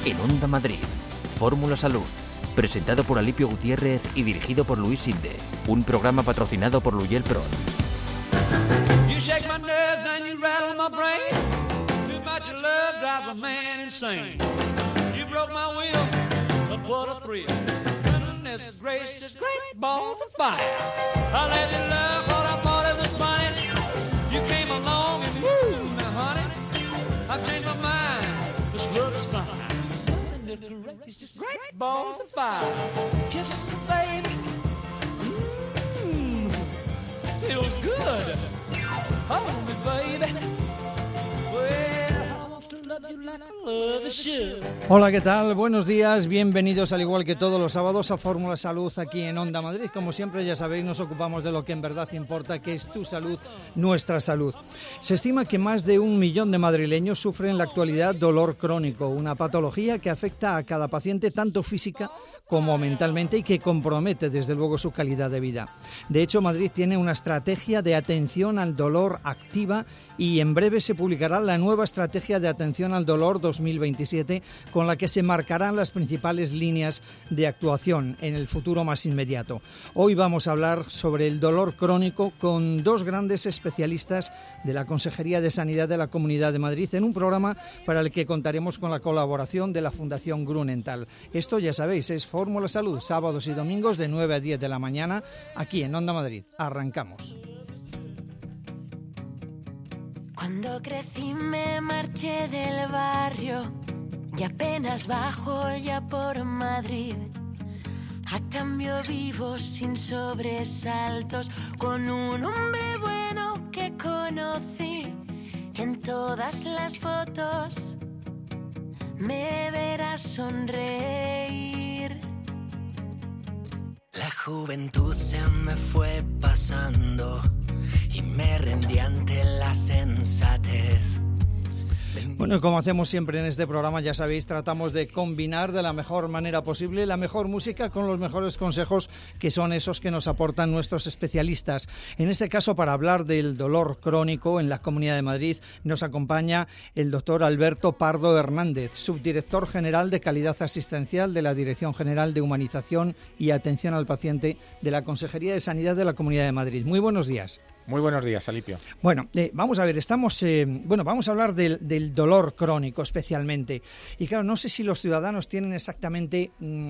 En Onda Madrid, Fórmula Salud, presentado por Alipio Gutiérrez y dirigido por Luis Sinde, un programa patrocinado por Luyel Pro. You shake my nerves and you rattle my brain. Too much love drives a man insane. You broke my will, but what a thrill. Goodness gracious, great balls of fire. I let you love what I thought it was funny. You came along and woo, now honey, I've changed my mind. This love is fine. Gracious, great balls of fire. Kisses, baby. Feels good. Hold me, baby. Well, I want to love you like I love you should. Hola, ¿qué tal? Buenos días, bienvenidos al igual que todos los sábados a Fórmula Salud aquí en Onda Madrid. Como siempre, ya sabéis, nos ocupamos de lo que en verdad importa, que es tu salud, nuestra salud. Se estima que más de 1 millón de madrileños sufren en la actualidad dolor crónico, una patología que afecta a cada paciente tanto física como mentalmente y que compromete desde luego su calidad de vida. De hecho, Madrid tiene una estrategia de atención al dolor activa y en breve se publicará la nueva estrategia de atención al dolor 2027 con la que se marcarán las principales líneas de actuación en el futuro más inmediato. Hoy vamos a hablar sobre el dolor crónico con dos grandes especialistas de la Consejería de Sanidad de la Comunidad de Madrid en un programa para el que contaremos con la colaboración de la Fundación Grunenthal. Esto, ya sabéis, es Fórmula Salud, sábados y domingos de 9 a 10 de la mañana aquí en Onda Madrid. Arrancamos. Cuando crecí me marché del barrio y apenas bajo ya por Madrid. A cambio vivo sin sobresaltos con un hombre bueno que conocí. En todas las fotos me verás sonreír. La juventud se me fue pasando y me rendí ante la sensatez. Bueno, como hacemos siempre en este programa, ya sabéis, tratamos de combinar de la mejor manera posible la mejor música con los mejores consejos, que son esos que nos aportan nuestros especialistas. En este caso, para hablar del dolor crónico en la Comunidad de Madrid, nos acompaña el doctor Alberto Pardo Hernández, subdirector general de Calidad Asistencial de la Dirección General de Humanización y Atención al Paciente de la Consejería de Sanidad de la Comunidad de Madrid. Muy buenos días. Muy buenos días, Alipio. Bueno, vamos a ver, vamos a hablar del dolor crónico especialmente. Y claro, no sé si los ciudadanos tienen exactamente,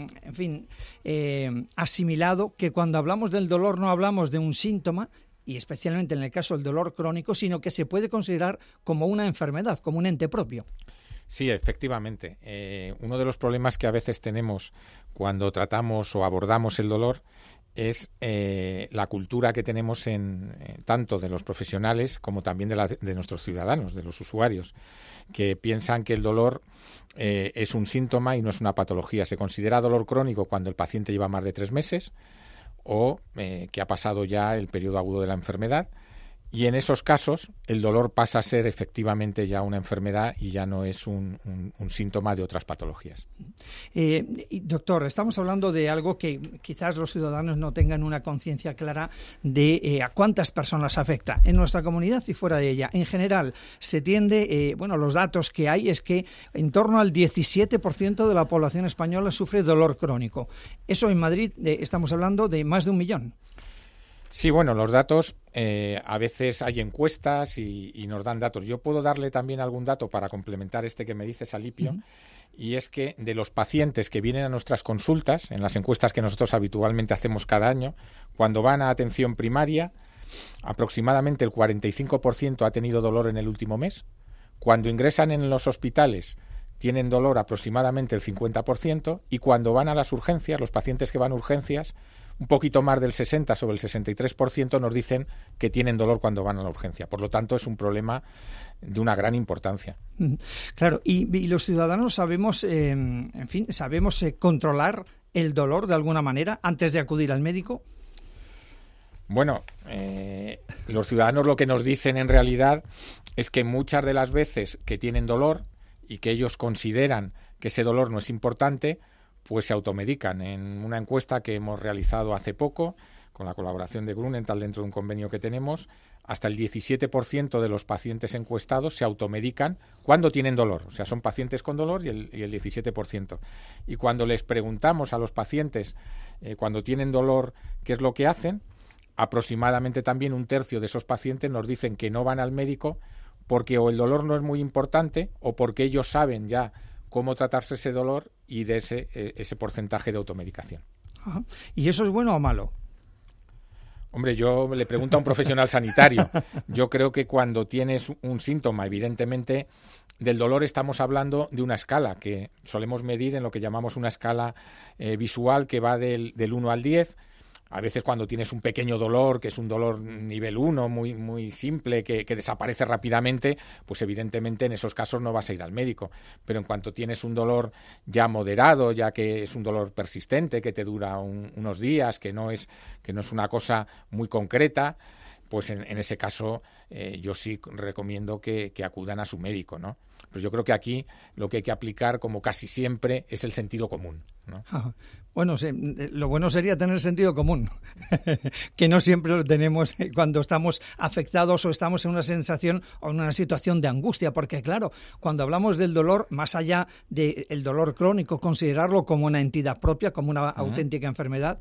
asimilado que cuando hablamos del dolor no hablamos de un síntoma, y especialmente en el caso del dolor crónico, sino que se puede considerar como una enfermedad, como un ente propio. Sí, efectivamente. Uno de los problemas que a veces tenemos cuando tratamos o abordamos el dolor es la cultura que tenemos tanto de los profesionales como también de nuestros ciudadanos, de los usuarios, que piensan que el dolor es un síntoma y no es una patología. Se considera dolor crónico cuando el paciente lleva más de 3 meses o que ha pasado ya el periodo agudo de la enfermedad. Y en esos casos el dolor pasa a ser efectivamente ya una enfermedad y ya no es un síntoma de otras patologías. Doctor, estamos hablando de algo que quizás los ciudadanos no tengan una conciencia clara de a cuántas personas afecta en nuestra comunidad y fuera de ella. En general, se tiende, los datos que hay es que en torno al 17% de la población española sufre dolor crónico. Eso en Madrid estamos hablando de más de 1 millón. Sí, bueno, los datos, a veces hay encuestas y nos dan datos. Yo puedo darle también algún dato para complementar este que me dices, Alipio, y es que de los pacientes que vienen a nuestras consultas, en las encuestas que nosotros habitualmente hacemos cada año, cuando van a atención primaria, aproximadamente el 45% ha tenido dolor en el último mes. Cuando ingresan en los hospitales, tienen dolor aproximadamente el 50%, y cuando van a las urgencias, los pacientes que van a urgencias, un poquito más del 60 sobre el 63% nos dicen que tienen dolor cuando van a la urgencia. Por lo tanto, es un problema de una gran importancia. Claro, y los ciudadanos sabemos, sabemos controlar el dolor de alguna manera antes de acudir al médico. Bueno, los ciudadanos lo que nos dicen en realidad es que muchas de las veces que tienen dolor y que ellos consideran que ese dolor no es importante, pues se automedican. En una encuesta que hemos realizado hace poco, con la colaboración de Grunenthal dentro de un convenio que tenemos, hasta el 17% de los pacientes encuestados se automedican cuando tienen dolor. O sea, son pacientes con dolor y el 17%. Y cuando les preguntamos a los pacientes cuando tienen dolor qué es lo que hacen, aproximadamente también un tercio de esos pacientes nos dicen que no van al médico porque o el dolor no es muy importante o porque ellos saben ya cómo tratarse ese dolor y de ese porcentaje de automedicación. Ajá. ¿Y eso es bueno o malo? Hombre, yo le pregunto a un profesional sanitario. Yo creo que cuando tienes un síntoma, evidentemente, del dolor estamos hablando de una escala que solemos medir en lo que llamamos una escala visual que va del 1 al 10. A veces cuando tienes un pequeño dolor, que es un dolor nivel 1, muy, muy simple, que desaparece rápidamente, pues evidentemente en esos casos no vas a ir al médico. Pero en cuanto tienes un dolor ya moderado, ya que es un dolor persistente, que te dura unos días, que no es una cosa muy concreta, pues en ese caso yo sí recomiendo que acudan a su médico, ¿no? Pues yo creo que aquí lo que hay que aplicar, como casi siempre, es el sentido común, ¿no? Bueno, lo bueno sería tener sentido común, que no siempre lo tenemos cuando estamos afectados o estamos en una sensación o en una situación de angustia, porque claro, cuando hablamos del dolor, más allá del dolor crónico, considerarlo como una entidad propia, como una auténtica enfermedad,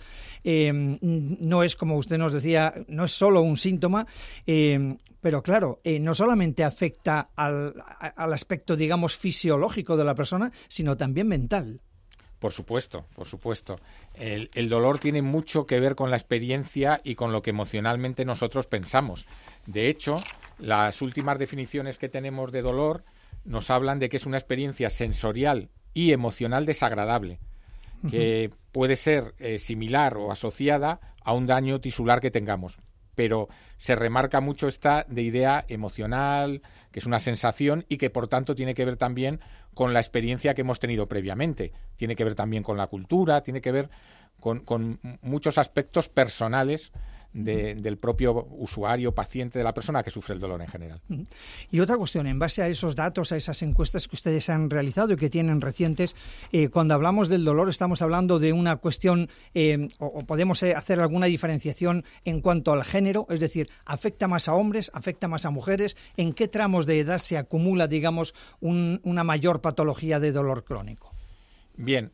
no es, como usted nos decía, no es solo un síntoma, pero claro, no solamente afecta al aspecto, digamos, fisiológico de la persona, sino también mental. Por supuesto, por supuesto. El dolor tiene mucho que ver con la experiencia y con lo que emocionalmente nosotros pensamos. De hecho, las últimas definiciones que tenemos de dolor nos hablan de que es una experiencia sensorial y emocional desagradable, que puede ser similar o asociada a un daño tisular que tengamos. Pero se remarca mucho esta de idea emocional, que es una sensación y que por tanto tiene que ver también con la experiencia que hemos tenido previamente. Tiene que ver también con la cultura, tiene que ver con muchos aspectos personales del propio usuario, paciente, de la persona que sufre el dolor en general. Y otra cuestión, en base a esos datos, a esas encuestas que ustedes han realizado y que tienen recientes, cuando hablamos del dolor estamos hablando de una cuestión, o podemos hacer alguna diferenciación en cuanto al género, es decir, ¿afecta más a hombres, afecta más a mujeres? ¿En qué tramos de edad se acumula, digamos, una mayor patología de dolor crónico? Bien,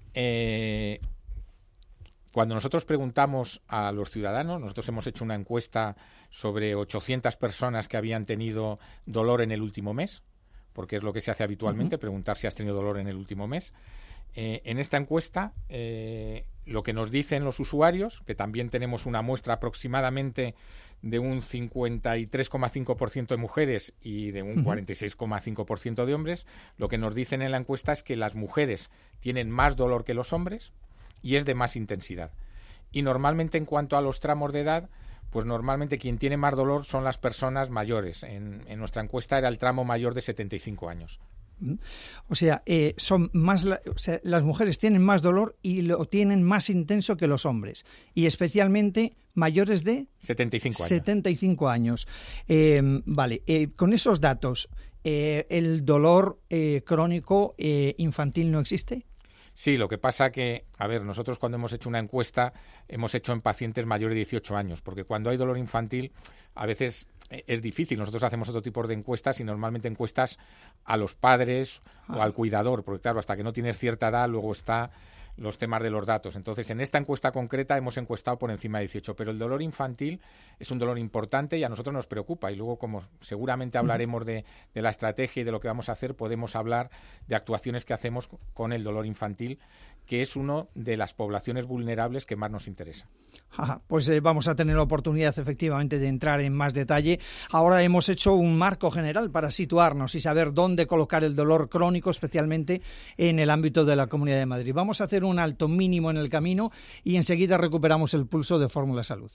cuando nosotros preguntamos a los ciudadanos, nosotros hemos hecho una encuesta sobre 800 personas que habían tenido dolor en el último mes, porque es lo que se hace habitualmente, preguntar si has tenido dolor en el último mes. En esta encuesta, lo que nos dicen los usuarios, que también tenemos una muestra aproximadamente de un 53,5% de mujeres y de un 46,5% de hombres, lo que nos dicen en la encuesta es que las mujeres tienen más dolor que los hombres, y es de más intensidad. Y normalmente en cuanto a los tramos de edad, pues normalmente quien tiene más dolor son las personas mayores. En nuestra encuesta era el tramo mayor de 75 años. O sea, las mujeres tienen más dolor y lo tienen más intenso que los hombres. Y especialmente mayores de 75 años. Vale, con esos datos, ¿el dolor crónico infantil no existe? Sí, lo que pasa que, a ver, nosotros cuando hemos hecho una encuesta hemos hecho en pacientes mayores de 18 años, porque cuando hay dolor infantil a veces es difícil. Nosotros hacemos otro tipo de encuestas y normalmente encuestas a los padres o al cuidador, porque claro, hasta que no tienes cierta edad luego está los temas de los datos. Entonces, en esta encuesta concreta hemos encuestado por encima de 18, pero el dolor infantil es un dolor importante y a nosotros nos preocupa. Y luego, como seguramente hablaremos de la estrategia y de lo que vamos a hacer, podemos hablar de actuaciones que hacemos con el dolor infantil, que es una de las poblaciones vulnerables que más nos interesa. Pues vamos a tener la oportunidad efectivamente de entrar en más detalle. Ahora hemos hecho un marco general para situarnos y saber dónde colocar el dolor crónico, especialmente en el ámbito de la Comunidad de Madrid. Vamos a hacer un alto mínimo en el camino y enseguida recuperamos el pulso de Fórmula Salud.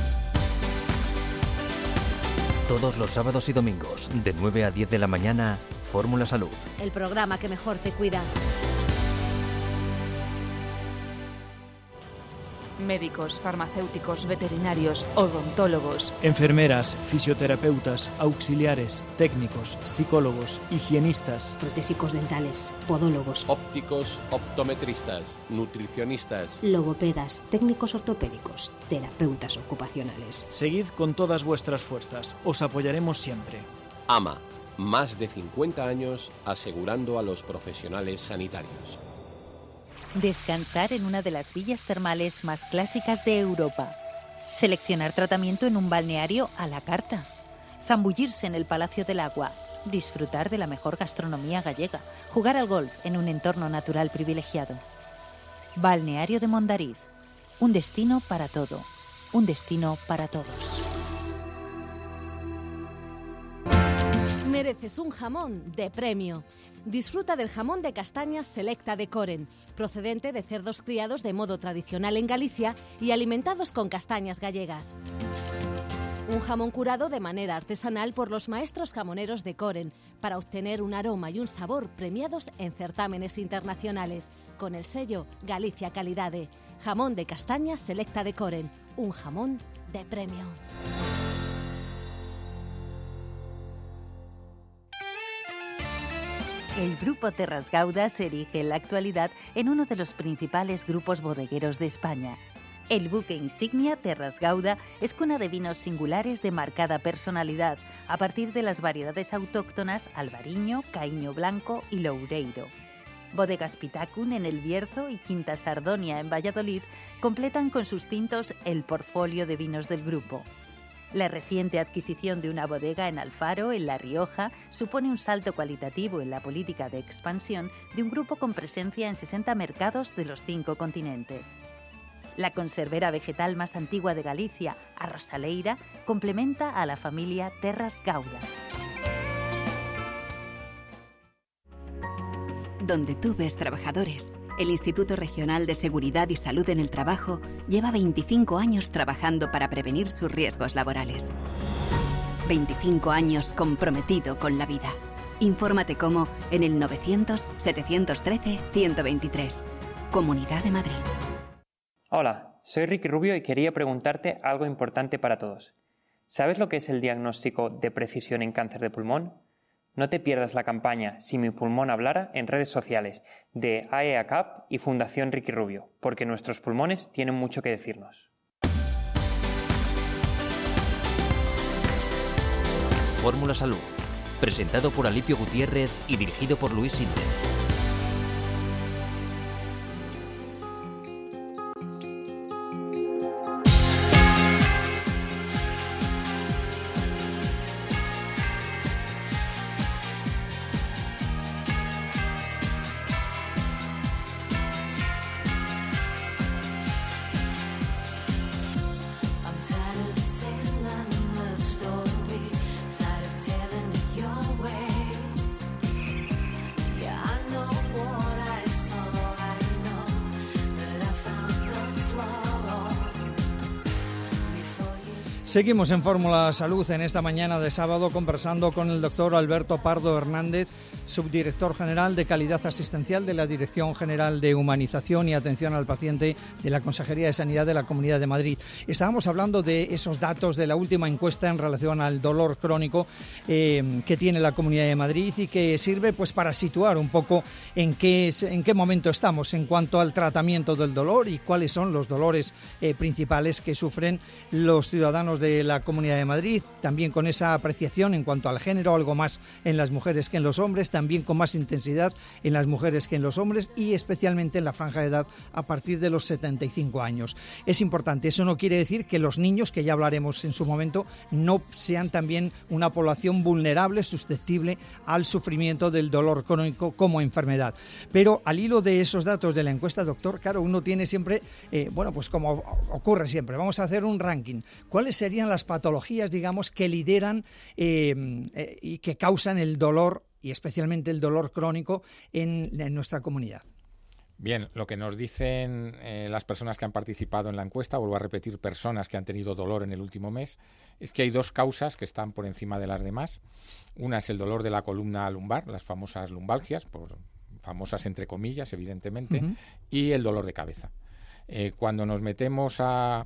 Todos los sábados y domingos, de 9 a 10 de la mañana, Fórmula Salud. El programa que mejor te cuida. Médicos, farmacéuticos, veterinarios, odontólogos. Enfermeras, fisioterapeutas, auxiliares, técnicos, psicólogos, higienistas. Protésicos dentales, podólogos. Ópticos, optometristas, nutricionistas. Logopedas, técnicos ortopédicos, terapeutas ocupacionales. Seguid con todas vuestras fuerzas. Os apoyaremos siempre. AMA. Más de 50 años asegurando a los profesionales sanitarios. Descansar en una de las villas termales más clásicas de Europa. Seleccionar tratamiento en un balneario a la carta. Zambullirse en el Palacio del Agua. Disfrutar de la mejor gastronomía gallega. Jugar al golf en un entorno natural privilegiado. Balneario de Mondariz. Un destino para todo. Un destino para todos. Mereces un jamón de premio. Disfruta del jamón de castañas Selecta de Coren, procedente de cerdos criados de modo tradicional en Galicia y alimentados con castañas gallegas. Un jamón curado de manera artesanal por los maestros jamoneros de Coren para obtener un aroma y un sabor premiados en certámenes internacionales, con el sello Galicia Calidade. Jamón de castañas Selecta de Coren, un jamón de premio. El Grupo Terras Gauda se erige en la actualidad en uno de los principales grupos bodegueros de España. El buque insignia Terras Gauda es cuna de vinos singulares de marcada personalidad, a partir de las variedades autóctonas Albariño, Caíño Blanco y Loureiro. Bodegas Pitacun en El Bierzo y Quinta Sardonia en Valladolid completan con sus tintos el portfolio de vinos del grupo. La reciente adquisición de una bodega en Alfaro, en La Rioja, supone un salto cualitativo en la política de expansión de un grupo con presencia en 60 mercados de los 5 continentes. La conservera vegetal más antigua de Galicia, Arrosaleira, complementa a la familia Terras Gauda. Donde tú ves trabajadores, el Instituto Regional de Seguridad y Salud en el Trabajo lleva 25 años trabajando para prevenir sus riesgos laborales. 25 años comprometido con la vida. Infórmate cómo en el 900-713-123. Comunidad de Madrid. Hola, soy Ricky Rubio y quería preguntarte algo importante para todos. ¿Sabes lo que es el diagnóstico de precisión en cáncer de pulmón? No te pierdas la campaña Si mi pulmón hablara en redes sociales de AEACAP y Fundación Ricky Rubio, porque nuestros pulmones tienen mucho que decirnos. Fórmula Salud, presentado por Alipio Gutiérrez y dirigido por Luis Sinde. Seguimos en Fórmula Salud en esta mañana de sábado conversando con el doctor Alberto Pardo Hernández, subdirector general de Calidad Asistencial de la Dirección General de Humanización y Atención al Paciente de la Consejería de Sanidad de la Comunidad de Madrid. Estábamos hablando de esos datos de la última encuesta en relación al dolor crónico que tiene la Comunidad de Madrid y que sirve pues para situar un poco en qué momento estamos en cuanto al tratamiento del dolor y cuáles son los dolores principales que sufren los ciudadanos de la Comunidad de Madrid, también con esa apreciación en cuanto al género, algo más en las mujeres que en los hombres, también con más intensidad en las mujeres que en los hombres y especialmente en la franja de edad a partir de los 75 años. Es importante, eso no quiere decir que los niños, que ya hablaremos en su momento, no sean también una población vulnerable, susceptible al sufrimiento del dolor crónico como enfermedad. Pero al hilo de esos datos de la encuesta, doctor, claro, uno tiene siempre, pues como ocurre siempre, vamos a hacer un ranking. ¿Cuáles serían las patologías, digamos, que lideran y que causan el dolor y especialmente el dolor crónico en nuestra comunidad? Bien, lo que nos dicen las personas que han participado en la encuesta, vuelvo a repetir, personas que han tenido dolor en el último mes, es que hay dos causas que están por encima de las demás. Una es el dolor de la columna lumbar, las famosas lumbalgias, famosas entre comillas, evidentemente, y el dolor de cabeza. Cuando nos metemos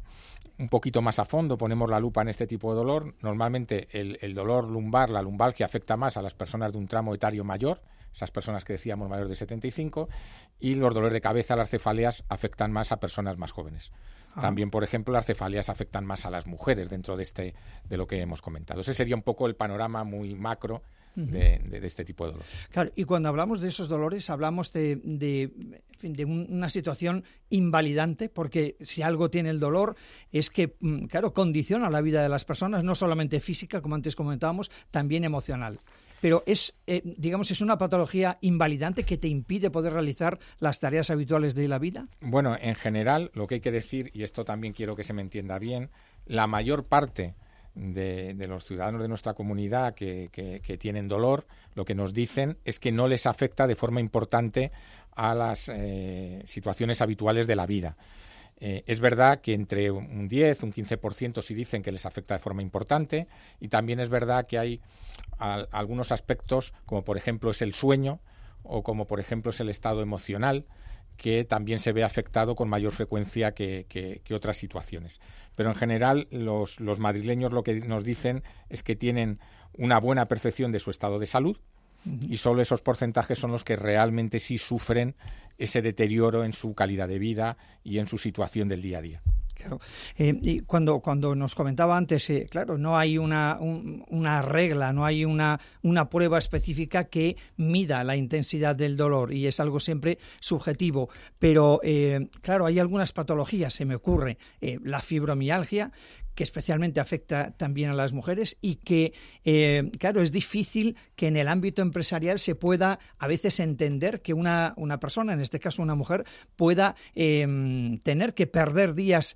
un poquito más a fondo, ponemos la lupa en este tipo de dolor, normalmente el dolor lumbar, la lumbalgia, afecta más a las personas de un tramo etario mayor, esas personas que decíamos mayores de 75, y los dolores de cabeza, las cefaleas, afectan más a personas más jóvenes. También, por ejemplo, las cefaleas afectan más a las mujeres dentro de lo que hemos comentado. Ese sería un poco el panorama muy macro de este tipo de dolor. Claro, y cuando hablamos de esos dolores hablamos de una situación invalidante, porque si algo tiene el dolor es que, claro, condiciona la vida de las personas, no solamente física, como antes comentábamos, también emocional. Pero es una patología invalidante que te impide poder realizar las tareas habituales de la vida. Bueno, en general, lo que hay que decir, y esto también quiero que se me entienda bien, la mayor parte de los ciudadanos de nuestra comunidad que tienen dolor, lo que nos dicen es que no les afecta de forma importante a las situaciones habituales de la vida. Es verdad que entre un 10, un 15% sí dicen que les afecta de forma importante, y también es verdad que hay algunos aspectos, como por ejemplo es el sueño o como por ejemplo es el estado emocional, que también se ve afectado con mayor frecuencia que otras situaciones. Pero en general los madrileños lo que nos dicen es que tienen una buena percepción de su estado de salud, y solo esos porcentajes son los que realmente sí sufren ese deterioro en su calidad de vida y en su situación del día a día. Claro. Y cuando nos comentaba antes, claro, no hay una regla, no hay una prueba específica que mida la intensidad del dolor, y es algo siempre subjetivo. Pero, claro, hay algunas patologías, se me ocurre, la fibromialgia, que especialmente afecta también a las mujeres, y que, claro, es difícil que en el ámbito empresarial se pueda a veces entender que una persona, en este caso una mujer, pueda tener que perder días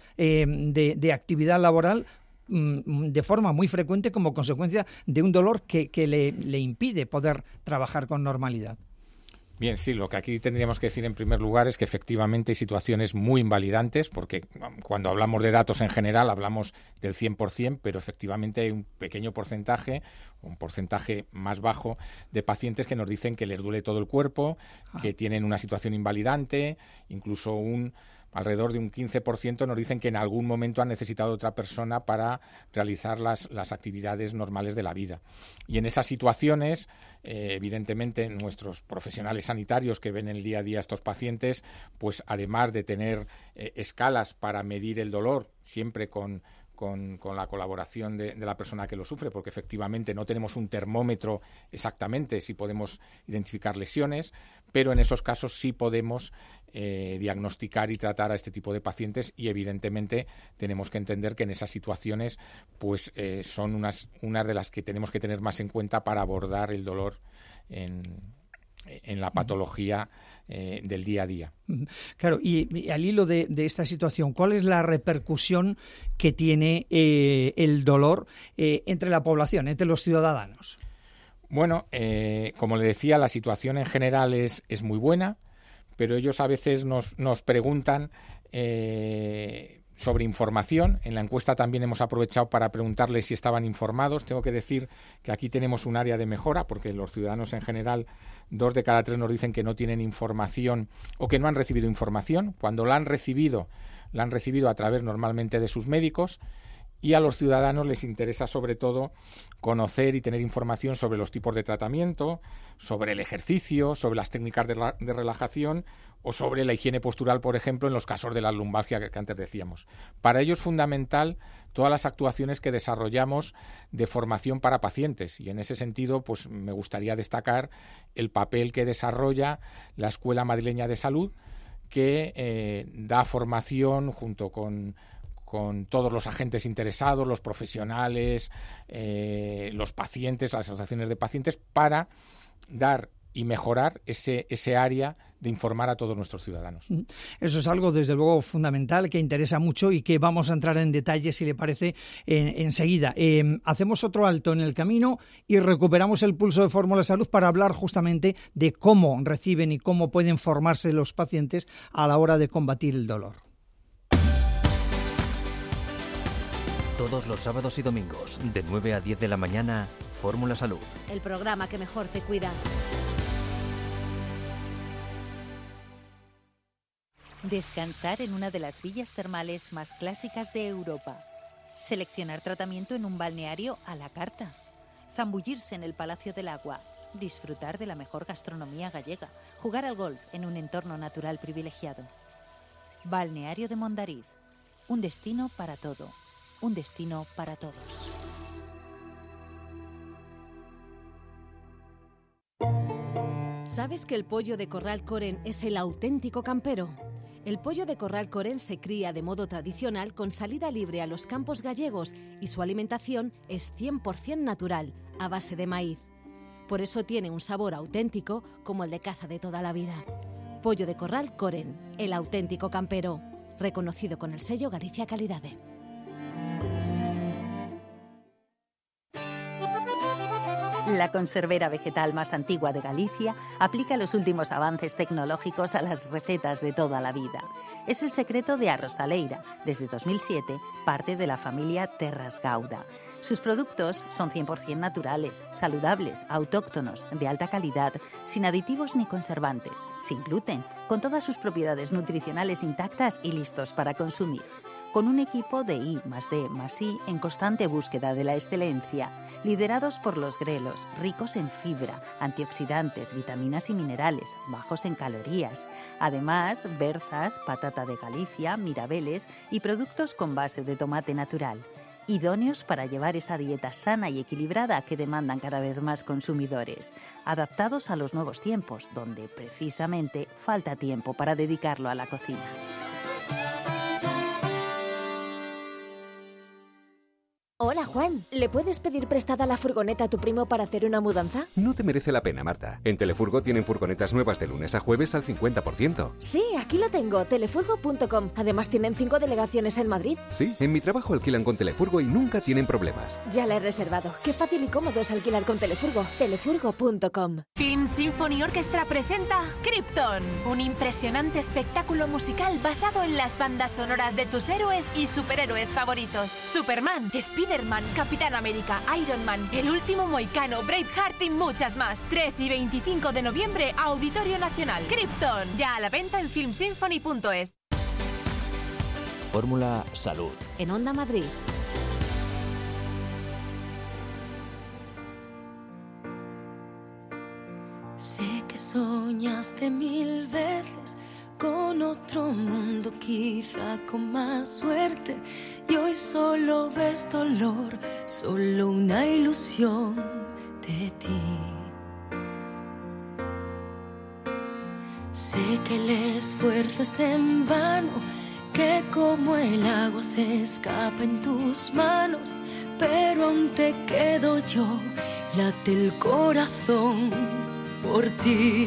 de actividad laboral de forma muy frecuente como consecuencia de un dolor que le impide poder trabajar con normalidad. Bien, sí, lo que aquí tendríamos que decir en primer lugar es que efectivamente hay situaciones muy invalidantes, porque cuando hablamos de datos en general hablamos del 100%, pero efectivamente hay un pequeño porcentaje, un porcentaje más bajo, de pacientes que nos dicen que les duele todo el cuerpo, que tienen una situación invalidante, incluso alrededor de un 15% nos dicen que en algún momento han necesitado otra persona para realizar las actividades normales de la vida. Y en esas situaciones, evidentemente, nuestros profesionales sanitarios que ven el día a día a estos pacientes, pues además de tener escalas para medir el dolor, siempre con la colaboración de la persona que lo sufre, porque efectivamente no tenemos un termómetro exactamente si podemos identificar lesiones, pero en esos casos sí podemos diagnosticar y tratar a este tipo de pacientes, y evidentemente tenemos que entender que en esas situaciones pues son unas de las que tenemos que tener más en cuenta para abordar el dolor en la patología del día a día. Claro, y al hilo de esta situación, ¿cuál es la repercusión que tiene el dolor entre la población, entre los ciudadanos? Bueno, como le decía, la situación en general es muy buena, pero ellos a veces nos preguntan sobre información. En la encuesta también hemos aprovechado para preguntarles si estaban informados. Tengo que decir que aquí tenemos un área de mejora, porque los ciudadanos en general, 2 de cada 3 nos dicen que no tienen información o que no han recibido información. Cuando la han recibido a través normalmente de sus médicos, y a los ciudadanos les interesa sobre todo conocer y tener información sobre los tipos de tratamiento, sobre el ejercicio, sobre las técnicas de relajación o sobre la higiene postural, por ejemplo, en los casos de la lumbalgia que antes decíamos. Para ello es fundamental todas las actuaciones que desarrollamos de formación para pacientes, y en ese sentido pues me gustaría destacar el papel que desarrolla la Escuela Madrileña de Salud, que da formación junto con todos los agentes interesados, los profesionales, los pacientes, las asociaciones de pacientes, para dar y mejorar ese área de informar a todos nuestros ciudadanos. Eso es algo, desde luego, fundamental, que interesa mucho y que vamos a entrar en detalle, si le parece, enseguida. Hacemos otro alto en el camino y recuperamos el pulso de Fórmula Salud para hablar justamente de cómo reciben y cómo pueden formarse los pacientes a la hora de combatir el dolor. Todos los sábados y domingos, de 9 a 10 de la mañana, Fórmula Salud. El programa que mejor te cuida. Descansar en una de las villas termales más clásicas de Europa. Seleccionar tratamiento en un balneario a la carta. Zambullirse en el Palacio del Agua. Disfrutar de la mejor gastronomía gallega. Jugar al golf en un entorno natural privilegiado. Balneario de Mondariz. Un destino para todo. Un destino para todos. ¿Sabes que el pollo de corral Coren es el auténtico campero? El pollo de corral Coren se cría de modo tradicional con salida libre a los campos gallegos y su alimentación es 100% natural, a base de maíz. Por eso tiene un sabor auténtico como el de casa de toda la vida. Pollo de corral Coren, el auténtico campero, reconocido con el sello Galicia Calidade. La conservera vegetal más antigua de Galicia aplica los últimos avances tecnológicos a las recetas de toda la vida. Es el secreto de Arrosaleira, desde 2007, parte de la familia Terras Gauda. Sus productos son 100% naturales, saludables, autóctonos, de alta calidad, sin aditivos ni conservantes, sin gluten, con todas sus propiedades nutricionales intactas y listos para consumir. Con un equipo de I+D+I en constante búsqueda de la excelencia, liderados por los grelos, ricos en fibra, antioxidantes, vitaminas y minerales, bajos en calorías. Además, berzas, patata de Galicia, mirabeles y productos con base de tomate natural. Idóneos para llevar esa dieta sana y equilibrada que demandan cada vez más consumidores. Adaptados a los nuevos tiempos, donde precisamente falta tiempo para dedicarlo a la cocina. Hola, Juan. ¿Le puedes pedir prestada la furgoneta a tu primo para hacer una mudanza? No te merece la pena, Marta. En Telefurgo tienen furgonetas nuevas de lunes a jueves al 50%. Sí, aquí lo tengo, telefurgo.com. Además tienen 5 delegaciones en Madrid. Sí, en mi trabajo alquilan con Telefurgo y nunca tienen problemas. Ya la he reservado. Qué fácil y cómodo es alquilar con Telefurgo. Telefurgo.com. Film Symphony Orchestra presenta Krypton, un impresionante espectáculo musical basado en las bandas sonoras de tus héroes y superhéroes favoritos. Superman, Spiderman, Capitán América, Iron Man, El Último Mohicano, Braveheart y muchas más. 3 y 25 de noviembre, Auditorio Nacional. Krypton, ya a la venta en filmsymphony.es. Fórmula Salud. En Onda Madrid. Sé que soñaste 1000 veces con otro mundo, quizá con más suerte, y hoy solo ves dolor, solo una ilusión de ti. Sé que el esfuerzo es en vano, que como el agua se escapa en tus manos, pero aún te quedo yo, late el corazón por ti.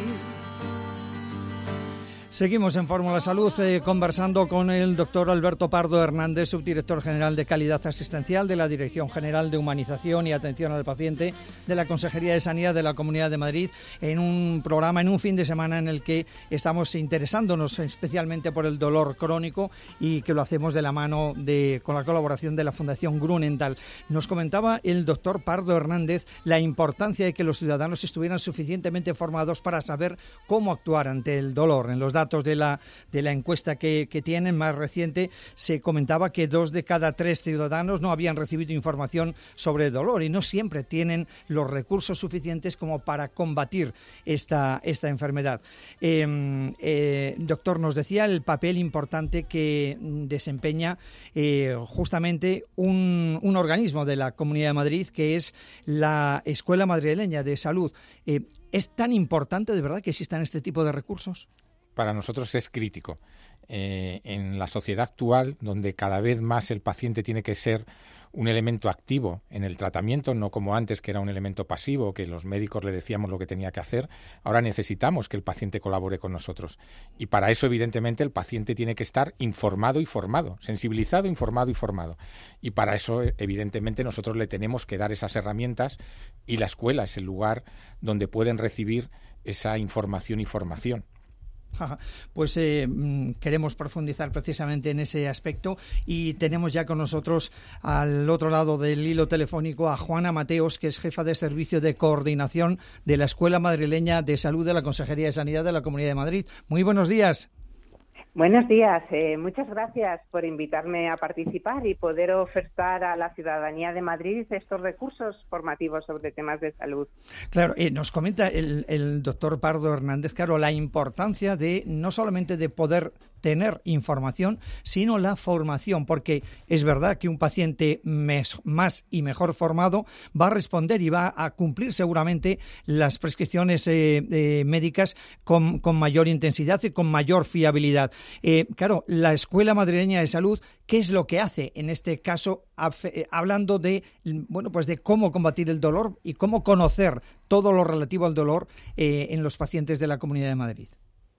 Seguimos en Fórmula Salud conversando con el doctor Alberto Pardo Hernández, subdirector general de Calidad Asistencial de la Dirección General de Humanización y Atención al Paciente de la Consejería de Sanidad de la Comunidad de Madrid, en un programa, en un fin de semana en el que estamos interesándonos especialmente por el dolor crónico y que lo hacemos de la mano con la colaboración de la Fundación Grunenthal. Nos comentaba el doctor Pardo Hernández la importancia de que los ciudadanos estuvieran suficientemente formados para saber cómo actuar ante el dolor. En los datos de la encuesta que tienen más reciente se comentaba que 2 de cada 3 ciudadanos no habían recibido información sobre dolor y no siempre tienen los recursos suficientes como para combatir esta enfermedad. Doctor, nos decía el papel importante que desempeña justamente un organismo de la Comunidad de Madrid, que es la Escuela Madrileña de Salud. ¿Es tan importante de verdad que existan este tipo de recursos? Para nosotros es crítico. En la sociedad actual, donde cada vez más el paciente tiene que ser un elemento activo en el tratamiento, no como antes, que era un elemento pasivo, que los médicos le decíamos lo que tenía que hacer, ahora necesitamos que el paciente colabore con nosotros. Y para eso, evidentemente, el paciente tiene que estar informado y formado, sensibilizado, informado y formado. Y para eso, evidentemente, nosotros le tenemos que dar esas herramientas, y la escuela es el lugar donde pueden recibir esa información y formación. Pues queremos profundizar precisamente en ese aspecto y tenemos ya con nosotros al otro lado del hilo telefónico a Juana Mateos, que es jefa de servicio de coordinación de la Escuela Madrileña de Salud de la Consejería de Sanidad de la Comunidad de Madrid. Muy buenos días. Buenos días, muchas gracias por invitarme a participar y poder ofertar a la ciudadanía de Madrid estos recursos formativos sobre temas de salud. Claro, nos comenta el doctor Pardo Hernández, claro, la importancia de no solamente de poder tener información, sino la formación, porque es verdad que un paciente más y mejor formado va a responder y va a cumplir seguramente las prescripciones médicas con mayor intensidad y con mayor fiabilidad. Claro, la Escuela Madrileña de Salud, ¿qué es lo que hace en este caso, hablando de, bueno, pues de cómo combatir el dolor y cómo conocer todo lo relativo al dolor en los pacientes de la Comunidad de Madrid?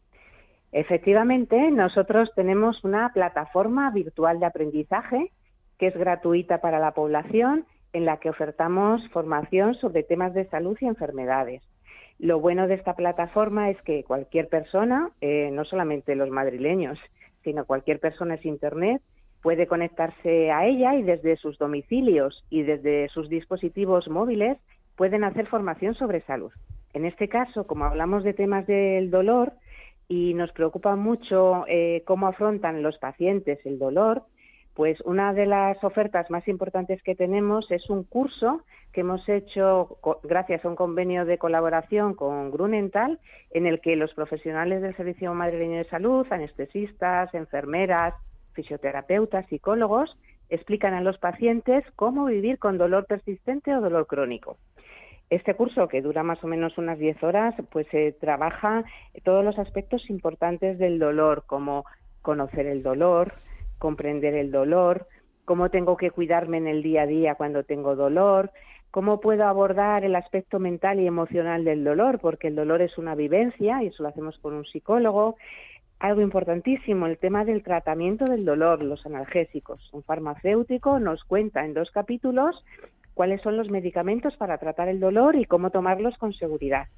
Efectivamente, nosotros tenemos una plataforma virtual de aprendizaje que es gratuita para la población, en la que ofertamos formación sobre temas de salud y enfermedades. Lo bueno de esta plataforma es que cualquier persona, no solamente los madrileños, sino cualquier persona sin Internet, puede conectarse a ella y desde sus domicilios y desde sus dispositivos móviles pueden hacer formación sobre salud. En este caso, como hablamos de temas del dolor y nos preocupa mucho cómo afrontan los pacientes el dolor, pues una de las ofertas más importantes que tenemos es un curso que hemos hecho gracias a un convenio de colaboración con Grunenthal, en el que los profesionales del Servicio Madrileño de Salud, anestesistas, enfermeras, fisioterapeutas, psicólogos, explican a los pacientes cómo vivir con dolor persistente o dolor crónico. Este curso, que dura más o menos unas 10 horas, pues se trabaja todos los aspectos importantes del dolor, como conocer el dolor, comprender el dolor, cómo tengo que cuidarme en el día a día cuando tengo dolor, cómo puedo abordar el aspecto mental y emocional del dolor, porque el dolor es una vivencia y eso lo hacemos con un psicólogo. Algo importantísimo, el tema del tratamiento del dolor, los analgésicos. Un farmacéutico nos cuenta en 2 capítulos cuáles son los medicamentos para tratar el dolor y cómo tomarlos con seguridad.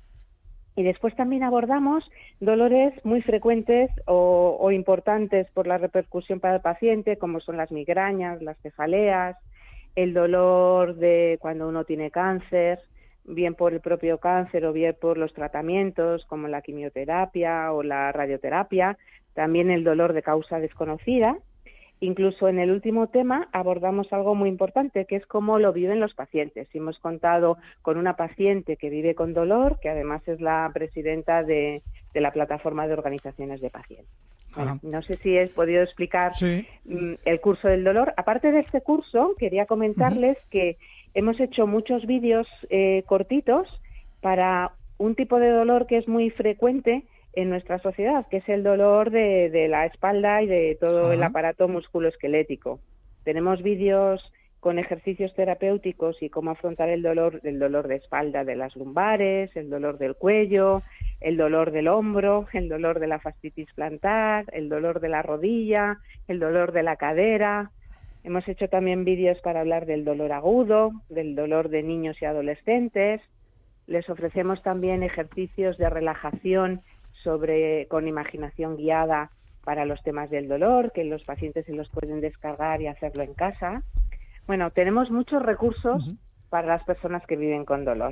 Y después también abordamos dolores muy frecuentes o importantes por la repercusión para el paciente, como son las migrañas, las cefaleas, el dolor de cuando uno tiene cáncer, bien por el propio cáncer o bien por los tratamientos como la quimioterapia o la radioterapia, también el dolor de causa desconocida. Incluso en el último tema abordamos algo muy importante, que es cómo lo viven los pacientes. Hemos contado con una paciente que vive con dolor, que además es la presidenta de la plataforma de organizaciones de pacientes. Bueno, no sé si he podido explicar el curso del dolor. Aparte de este curso, quería comentarles que hemos hecho muchos vídeos cortitos para un tipo de dolor que es muy frecuente en nuestra sociedad, que es el dolor de la espalda y de todo el aparato musculoesquelético. Tenemos vídeos con ejercicios terapéuticos y cómo afrontar el dolor de espalda, de las lumbares, el dolor del cuello, el dolor del hombro, el dolor de la fascitis plantar, el dolor de la rodilla, el dolor de la cadera. Hemos hecho también vídeos para hablar del dolor agudo, del dolor de niños y adolescentes. Les ofrecemos también ejercicios de relajación con imaginación guiada para los temas del dolor, que los pacientes se los pueden descargar y hacerlo en casa. Bueno, tenemos muchos recursos para las personas que viven con dolor.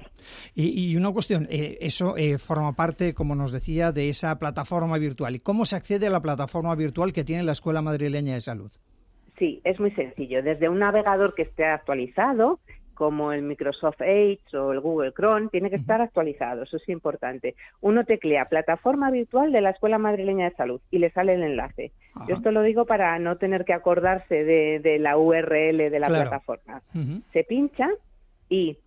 Y una cuestión, eso forma parte, como nos decía, de esa plataforma virtual. ¿Y cómo se accede a la plataforma virtual que tiene la Escuela Madrileña de Salud? Sí, es muy sencillo. Desde un navegador que esté actualizado, como el Microsoft Edge o el Google Chrome, tiene que estar actualizado, eso es importante. Uno teclea plataforma virtual de la Escuela Madrileña de Salud y le sale el enlace. Yo esto lo digo para no tener que acordarse de la URL de la plataforma. Se pincha y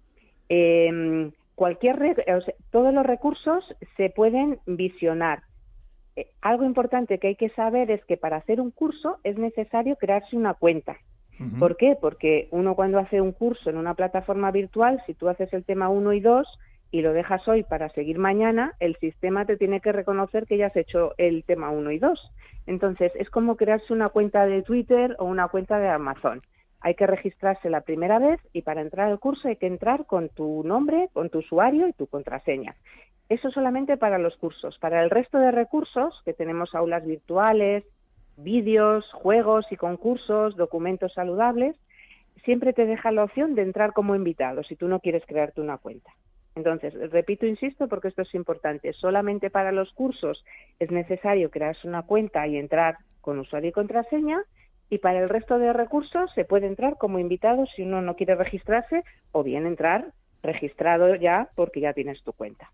todos los recursos se pueden visionar. Algo importante que hay que saber es que para hacer un curso es necesario crearse una cuenta. ¿Por qué? Porque uno cuando hace un curso en una plataforma virtual, si tú haces el tema 1 y 2 y lo dejas hoy para seguir mañana, el sistema te tiene que reconocer que ya has hecho el tema 1 y 2. Entonces, es como crearse una cuenta de Twitter o una cuenta de Amazon. Hay que registrarse la primera vez y para entrar al curso hay que entrar con tu nombre, con tu usuario y tu contraseña. Eso solamente para los cursos. Para el resto de recursos, que tenemos aulas virtuales, vídeos, juegos y concursos, documentos saludables, siempre te deja la opción de entrar como invitado si tú no quieres crearte una cuenta. Entonces, repito, insisto, porque esto es importante, solamente para los cursos es necesario crearse una cuenta y entrar con usuario y contraseña, y para el resto de recursos se puede entrar como invitado si uno no quiere registrarse, o bien entrar registrado ya porque ya tienes tu cuenta.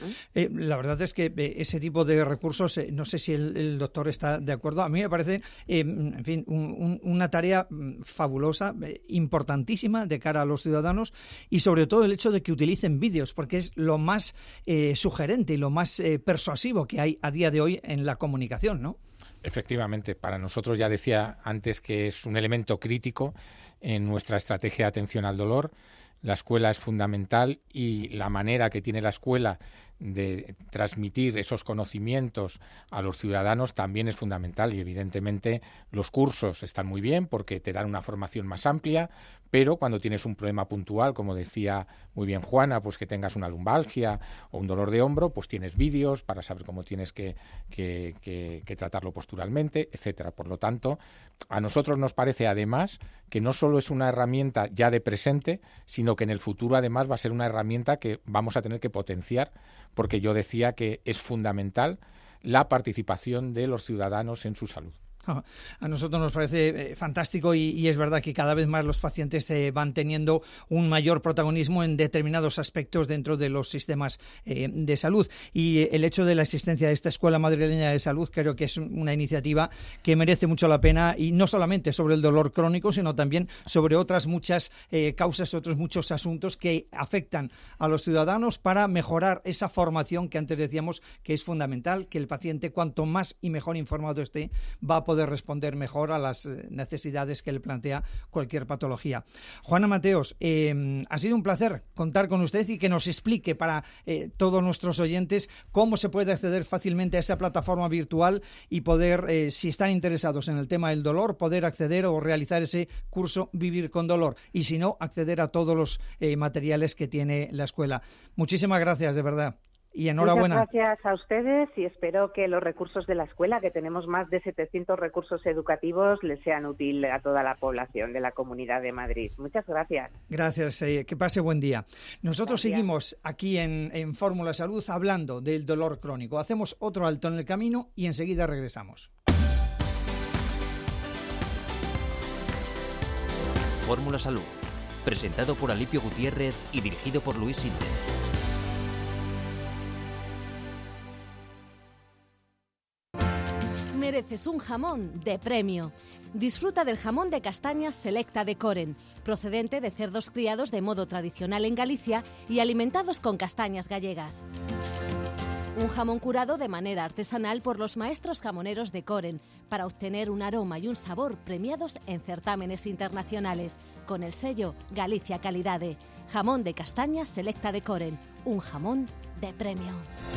La verdad es que ese tipo de recursos, no sé si el doctor está de acuerdo, a mí me parece, en fin, una tarea fabulosa, importantísima de cara a los ciudadanos, y sobre todo el hecho de que utilicen vídeos, porque es lo más sugerente y lo más persuasivo que hay a día de hoy en la comunicación, ¿no? Efectivamente, para nosotros, ya decía antes, que es un elemento crítico en nuestra estrategia de atención al dolor. La escuela es fundamental, y la manera que tiene la escuela de transmitir esos conocimientos a los ciudadanos también es fundamental, y evidentemente los cursos están muy bien porque te dan una formación más amplia, pero cuando tienes un problema puntual, como decía muy bien Juana, pues que tengas una lumbalgia o un dolor de hombro, pues tienes vídeos para saber cómo tienes que tratarlo posturalmente, etcétera. Por lo tanto, a nosotros nos parece además que no solo es una herramienta ya de presente, sino que en el futuro además va a ser una herramienta que vamos a tener que potenciar, porque yo decía que es fundamental la participación de los ciudadanos en su salud. A nosotros nos parece fantástico, y es verdad que cada vez más los pacientes van teniendo un mayor protagonismo en determinados aspectos dentro de los sistemas de salud, y el hecho de la existencia de esta Escuela Madrileña de Salud creo que es una iniciativa que merece mucho la pena, y no solamente sobre el dolor crónico, sino también sobre otras muchas causas, otros muchos asuntos que afectan a los ciudadanos, para mejorar esa formación que antes decíamos que es fundamental, que el paciente cuanto más y mejor informado esté va a poder responder mejor a las necesidades que le plantea cualquier patología. Juana Mateos, ha sido un placer contar con usted y que nos explique para todos nuestros oyentes cómo se puede acceder fácilmente a esa plataforma virtual y poder, si están interesados en el tema del dolor, poder acceder o realizar ese curso Vivir con Dolor, y si no, acceder a todos los materiales que tiene la escuela. Muchísimas gracias, de verdad. Y enhorabuena. Muchas gracias a ustedes, y espero que los recursos de la escuela, que tenemos más de 700 recursos educativos, les sean útiles a toda la población de la Comunidad de Madrid. Muchas gracias. Gracias, que pase buen día. Nosotros seguimos aquí en Fórmula Salud hablando del dolor crónico. Hacemos otro alto en el camino y enseguida regresamos. Fórmula Salud, presentado por Alipio Gutiérrez y dirigido por Luis Sinde. Mereces un jamón de premio. Disfruta del jamón de castañas Selecta de Coren, procedente de cerdos criados de modo tradicional en Galicia y alimentados con castañas gallegas. Un jamón curado de manera artesanal por los maestros jamoneros de Coren, para obtener un aroma y un sabor premiados en certámenes internacionales, con el sello Galicia Calidade. Jamón de castañas Selecta de Coren, un jamón de premio.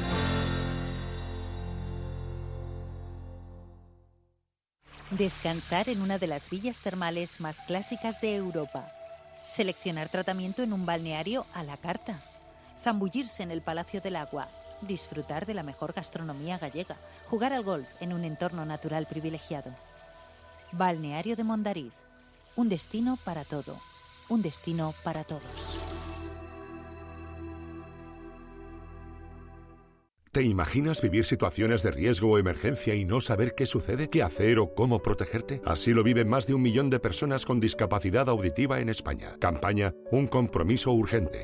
Descansar en una de las villas termales más clásicas de Europa. Seleccionar tratamiento en un balneario a la carta. Zambullirse en el Palacio del Agua. Disfrutar de la mejor gastronomía gallega. Jugar al golf en un entorno natural privilegiado. Balneario de Mondariz. Un destino para todo. Un destino para todos. ¿Te imaginas vivir situaciones de riesgo o emergencia y no saber qué sucede, qué hacer o cómo protegerte? Así lo viven más de 1 millón de personas con discapacidad auditiva en España. Campaña Un compromiso urgente.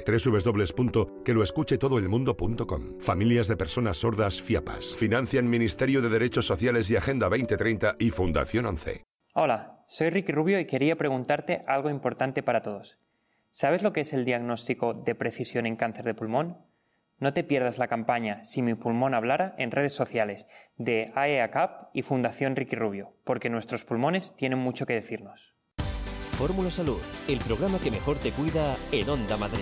www.queloescuchetodoelmundo.com. Familias de personas sordas FIAPAS. Financian Ministerio de Derechos Sociales y Agenda 2030 y Fundación 11. Hola, soy Ricky Rubio y quería preguntarte algo importante para todos. ¿Sabes lo que es el diagnóstico de precisión en cáncer de pulmón? No te pierdas la campaña Si mi pulmón hablara en redes sociales de AEACAP y Fundación Ricky Rubio, porque nuestros pulmones tienen mucho que decirnos. Fórmula Salud, el programa que mejor te cuida en Onda Madrid.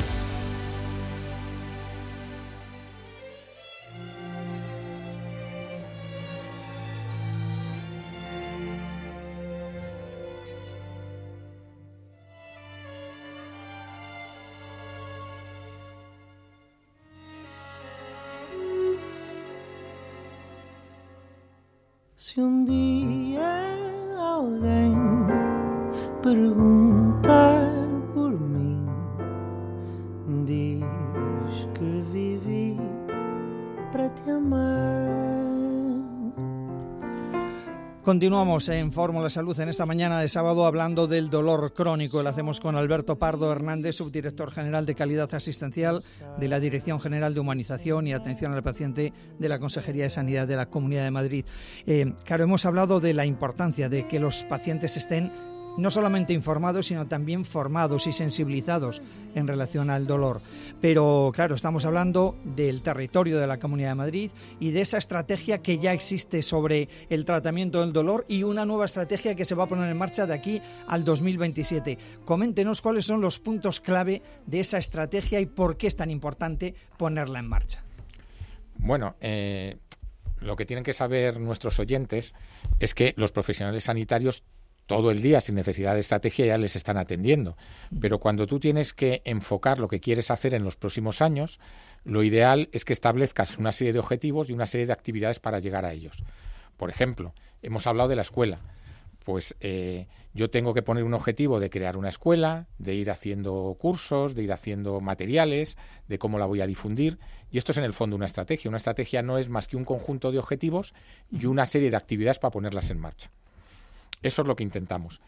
Si un día alguém perguntar por mim, diga que viví para te amar. Continuamos en Fórmula Salud en esta mañana de sábado hablando del dolor crónico. Lo hacemos con Alberto Pardo Hernández, subdirector general de Calidad Asistencial de la Dirección General de Humanización y Atención al Paciente de la Consejería de Sanidad de la Comunidad de Madrid. Claro, hemos hablado de la importancia de que los pacientes estén no solamente informados, sino también formados y sensibilizados en relación al dolor. Pero, claro, estamos hablando del territorio de la Comunidad de Madrid y de esa estrategia que ya existe sobre el tratamiento del dolor y una nueva estrategia que se va a poner en marcha de aquí al 2027. Coméntenos cuáles son los puntos clave de esa estrategia y por qué es tan importante ponerla en marcha. Bueno, lo que tienen que saber nuestros oyentes es que los profesionales sanitarios todo el día, sin necesidad de estrategia, ya les están atendiendo. Pero cuando tú tienes que enfocar lo que quieres hacer en los próximos años, lo ideal es que establezcas una serie de objetivos y una serie de actividades para llegar a ellos. Por ejemplo, hemos hablado de la escuela. Pues yo tengo que poner un objetivo de crear una escuela, de ir haciendo cursos, de ir haciendo materiales, de cómo la voy a difundir. Y esto es en el fondo una estrategia. Una estrategia no es más que un conjunto de objetivos y una serie de actividades para ponerlas en marcha. Eso es lo que intentamos.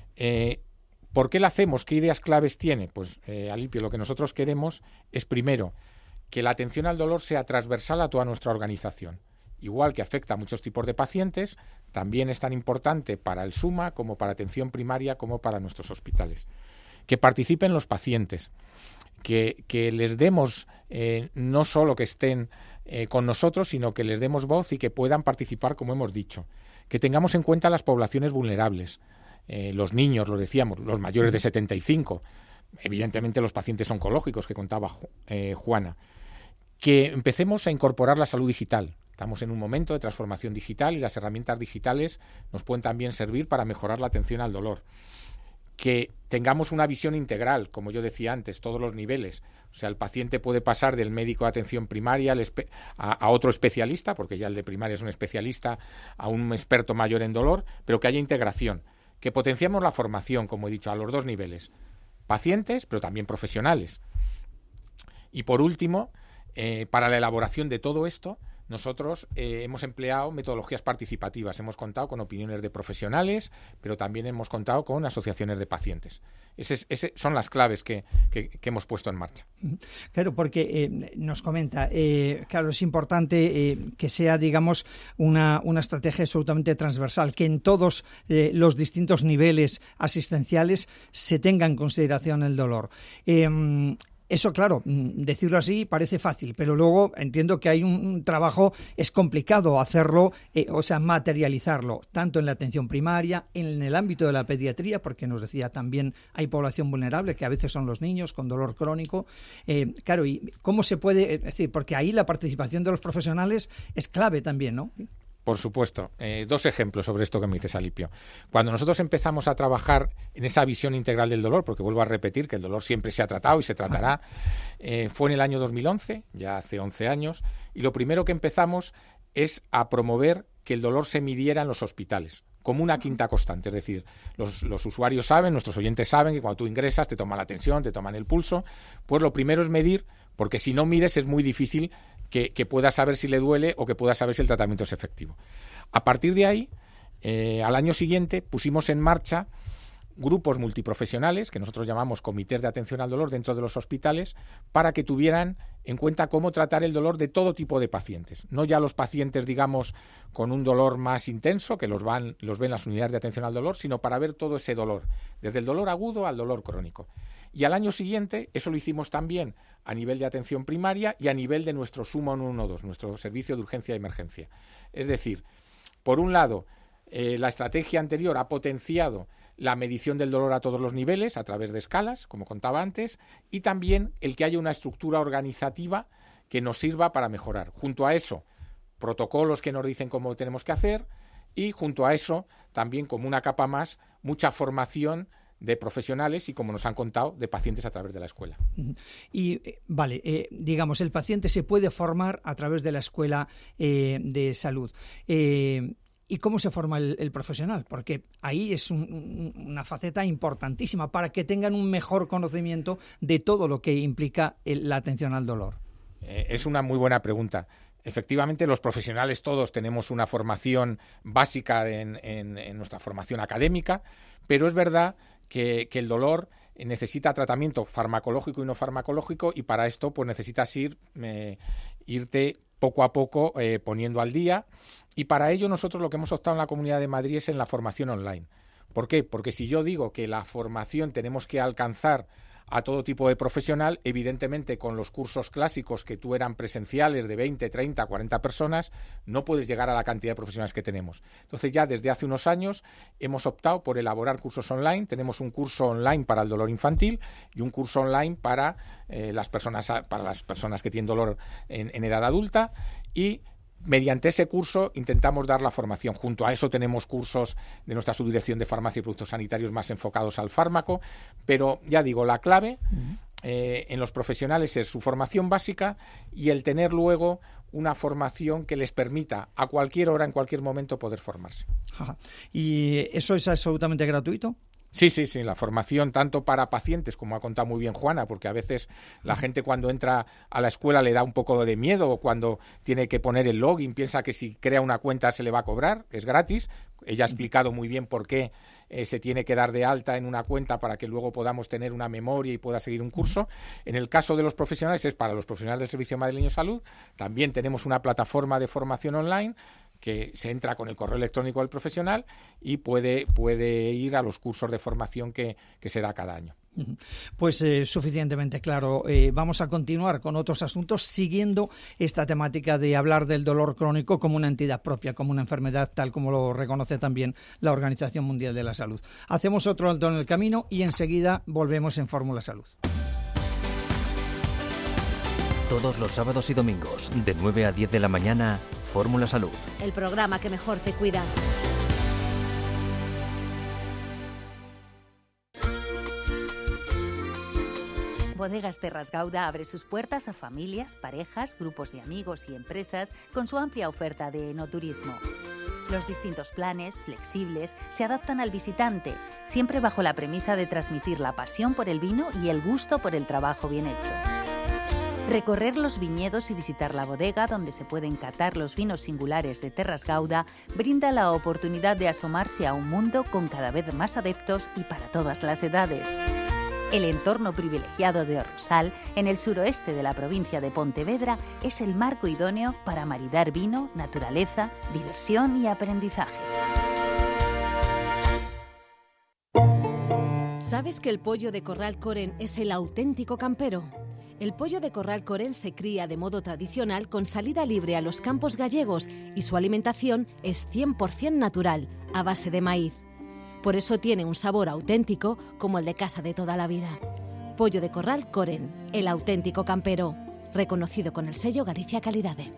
¿Por qué la hacemos? ¿Qué ideas claves tiene? Pues, Alipio, lo que nosotros queremos es, primero, que la atención al dolor sea transversal a toda nuestra organización. Igual que afecta a muchos tipos de pacientes, también es tan importante para el SUMA como para atención primaria como para nuestros hospitales. Que participen los pacientes, que les demos no solo que estén con nosotros, sino que les demos voz y que puedan participar, como hemos dicho. Que tengamos en cuenta las poblaciones vulnerables, los niños, lo decíamos, los mayores de 75, evidentemente los pacientes oncológicos que contaba Juana. Que empecemos a incorporar la salud digital. Estamos en un momento de transformación digital y las herramientas digitales nos pueden también servir para mejorar la atención al dolor. Que tengamos una visión integral, como yo decía antes, todos los niveles. O sea, el paciente puede pasar del médico de atención primaria a otro especialista, porque ya el de primaria es un especialista, a un experto mayor en dolor, pero que haya integración. Que potenciamos la formación, como he dicho, a los dos niveles. Pacientes, pero también profesionales. Y por último, para la elaboración de todo esto, nosotros hemos empleado metodologías participativas, hemos contado con opiniones de profesionales, pero también hemos contado con asociaciones de pacientes. Esas son las claves que hemos puesto en marcha. Claro, porque nos comenta, claro, es importante que sea, digamos, una estrategia absolutamente transversal, que en todos los distintos niveles asistenciales se tenga en consideración el dolor. Eso, claro, decirlo así parece fácil, pero luego entiendo que hay un trabajo, es complicado hacerlo, materializarlo, tanto en la atención primaria, en el ámbito de la pediatría, porque nos decía también hay población vulnerable, que a veces son los niños con dolor crónico. Claro, ¿y cómo se puede? Es decir, porque ahí la participación de los profesionales es clave también, ¿no? Por supuesto. Dos ejemplos sobre esto que me dices, Alipio. Cuando nosotros empezamos a trabajar en esa visión integral del dolor, porque vuelvo a repetir que el dolor siempre se ha tratado y se tratará, fue en el año 2011, ya hace 11 años, y lo primero que empezamos es a promover que el dolor se midiera en los hospitales, como una quinta constante. Es decir, los usuarios saben, nuestros oyentes saben que cuando tú ingresas te toman la tensión, te toman el pulso, pues lo primero es medir, porque si no mides es muy difícil que pueda saber si le duele o que pueda saber si el tratamiento es efectivo. A partir de ahí, al año siguiente, pusimos en marcha grupos multiprofesionales, que nosotros llamamos comités de atención al dolor dentro de los hospitales, para que tuvieran en cuenta cómo tratar el dolor de todo tipo de pacientes. No ya los pacientes, digamos, con un dolor más intenso, que los ven las unidades de atención al dolor, sino para ver todo ese dolor, desde el dolor agudo al dolor crónico. Y al año siguiente, eso lo hicimos también a nivel de atención primaria y a nivel de nuestro SUMA 112, nuestro servicio de urgencia y emergencia. Es decir, por un lado, la estrategia anterior ha potenciado la medición del dolor a todos los niveles, a través de escalas, como contaba antes, y también el que haya una estructura organizativa que nos sirva para mejorar. Junto a eso, protocolos que nos dicen cómo tenemos que hacer, y junto a eso, también como una capa más, mucha formación de profesionales y, como nos han contado, de pacientes a través de la escuela. Y, digamos, el paciente se puede formar a través de la escuela de salud. ¿Y ¿Y cómo se forma el profesional? Porque ahí es una faceta importantísima para que tengan un mejor conocimiento de todo lo que implica la atención al dolor. Es una muy buena pregunta. Efectivamente, los profesionales todos tenemos una formación básica en nuestra formación académica, pero es verdad que el dolor necesita tratamiento farmacológico y no farmacológico, y para esto pues necesitas irte poco a poco poniendo al día, y para ello nosotros lo que hemos optado en la Comunidad de Madrid es en la formación online. ¿Por qué? Porque si yo digo que la formación tenemos que alcanzar a todo tipo de profesional, evidentemente con los cursos clásicos que tú eran presenciales de 20, 30, 40 personas, no puedes llegar a la cantidad de profesionales que tenemos. Entonces ya desde hace unos años hemos optado por elaborar cursos online. Tenemos un curso online para el dolor infantil y un curso online para las personas que tienen dolor en edad adulta, y mediante ese curso intentamos dar la formación. Junto a eso tenemos cursos de nuestra subdirección de farmacia y productos sanitarios más enfocados al fármaco, pero ya digo, la clave en los profesionales es su formación básica y el tener luego una formación que les permita a cualquier hora, en cualquier momento, poder formarse. Ajá. ¿Y eso es absolutamente gratuito? Sí, la formación tanto para pacientes, como ha contado muy bien Juana, porque a veces la gente cuando entra a la escuela le da un poco de miedo, o cuando tiene que poner el login piensa que si crea una cuenta se le va a cobrar, es gratis. Ella ha explicado muy bien por qué se tiene que dar de alta en una cuenta para que luego podamos tener una memoria y pueda seguir un curso. En el caso de los profesionales, es para los profesionales del Servicio Madrileño de Salud. También tenemos una plataforma de formación online que se entra con el correo electrónico del profesional y puede ir a los cursos de formación que se da cada año. Pues suficientemente claro. Vamos a continuar con otros asuntos siguiendo esta temática de hablar del dolor crónico como una entidad propia, como una enfermedad, tal como lo reconoce también la Organización Mundial de la Salud. Hacemos otro alto en el camino y enseguida volvemos en Fórmula Salud. Todos los sábados y domingos, de 9 a 10 de la mañana, Fórmula Salud. El programa que mejor te cuida. Bodegas Terras Gauda abre sus puertas a familias, parejas, grupos de amigos y empresas con su amplia oferta de enoturismo. Los distintos planes, flexibles, se adaptan al visitante, siempre bajo la premisa de transmitir la pasión por el vino y el gusto por el trabajo bien hecho. Recorrer los viñedos y visitar la bodega donde se pueden catar los vinos singulares de Terras Gauda brinda la oportunidad de asomarse a un mundo con cada vez más adeptos y para todas las edades. El entorno privilegiado de Orrosal, en el suroeste de la provincia de Pontevedra, es el marco idóneo para maridar vino, naturaleza, diversión y aprendizaje. ¿Sabes que el pollo de Corral Coren es el auténtico campero? El pollo de Corral Coren se cría de modo tradicional con salida libre a los campos gallegos y su alimentación es 100% natural, a base de maíz. Por eso tiene un sabor auténtico como el de casa de toda la vida. Pollo de Corral Coren, el auténtico campero, reconocido con el sello Galicia Calidade.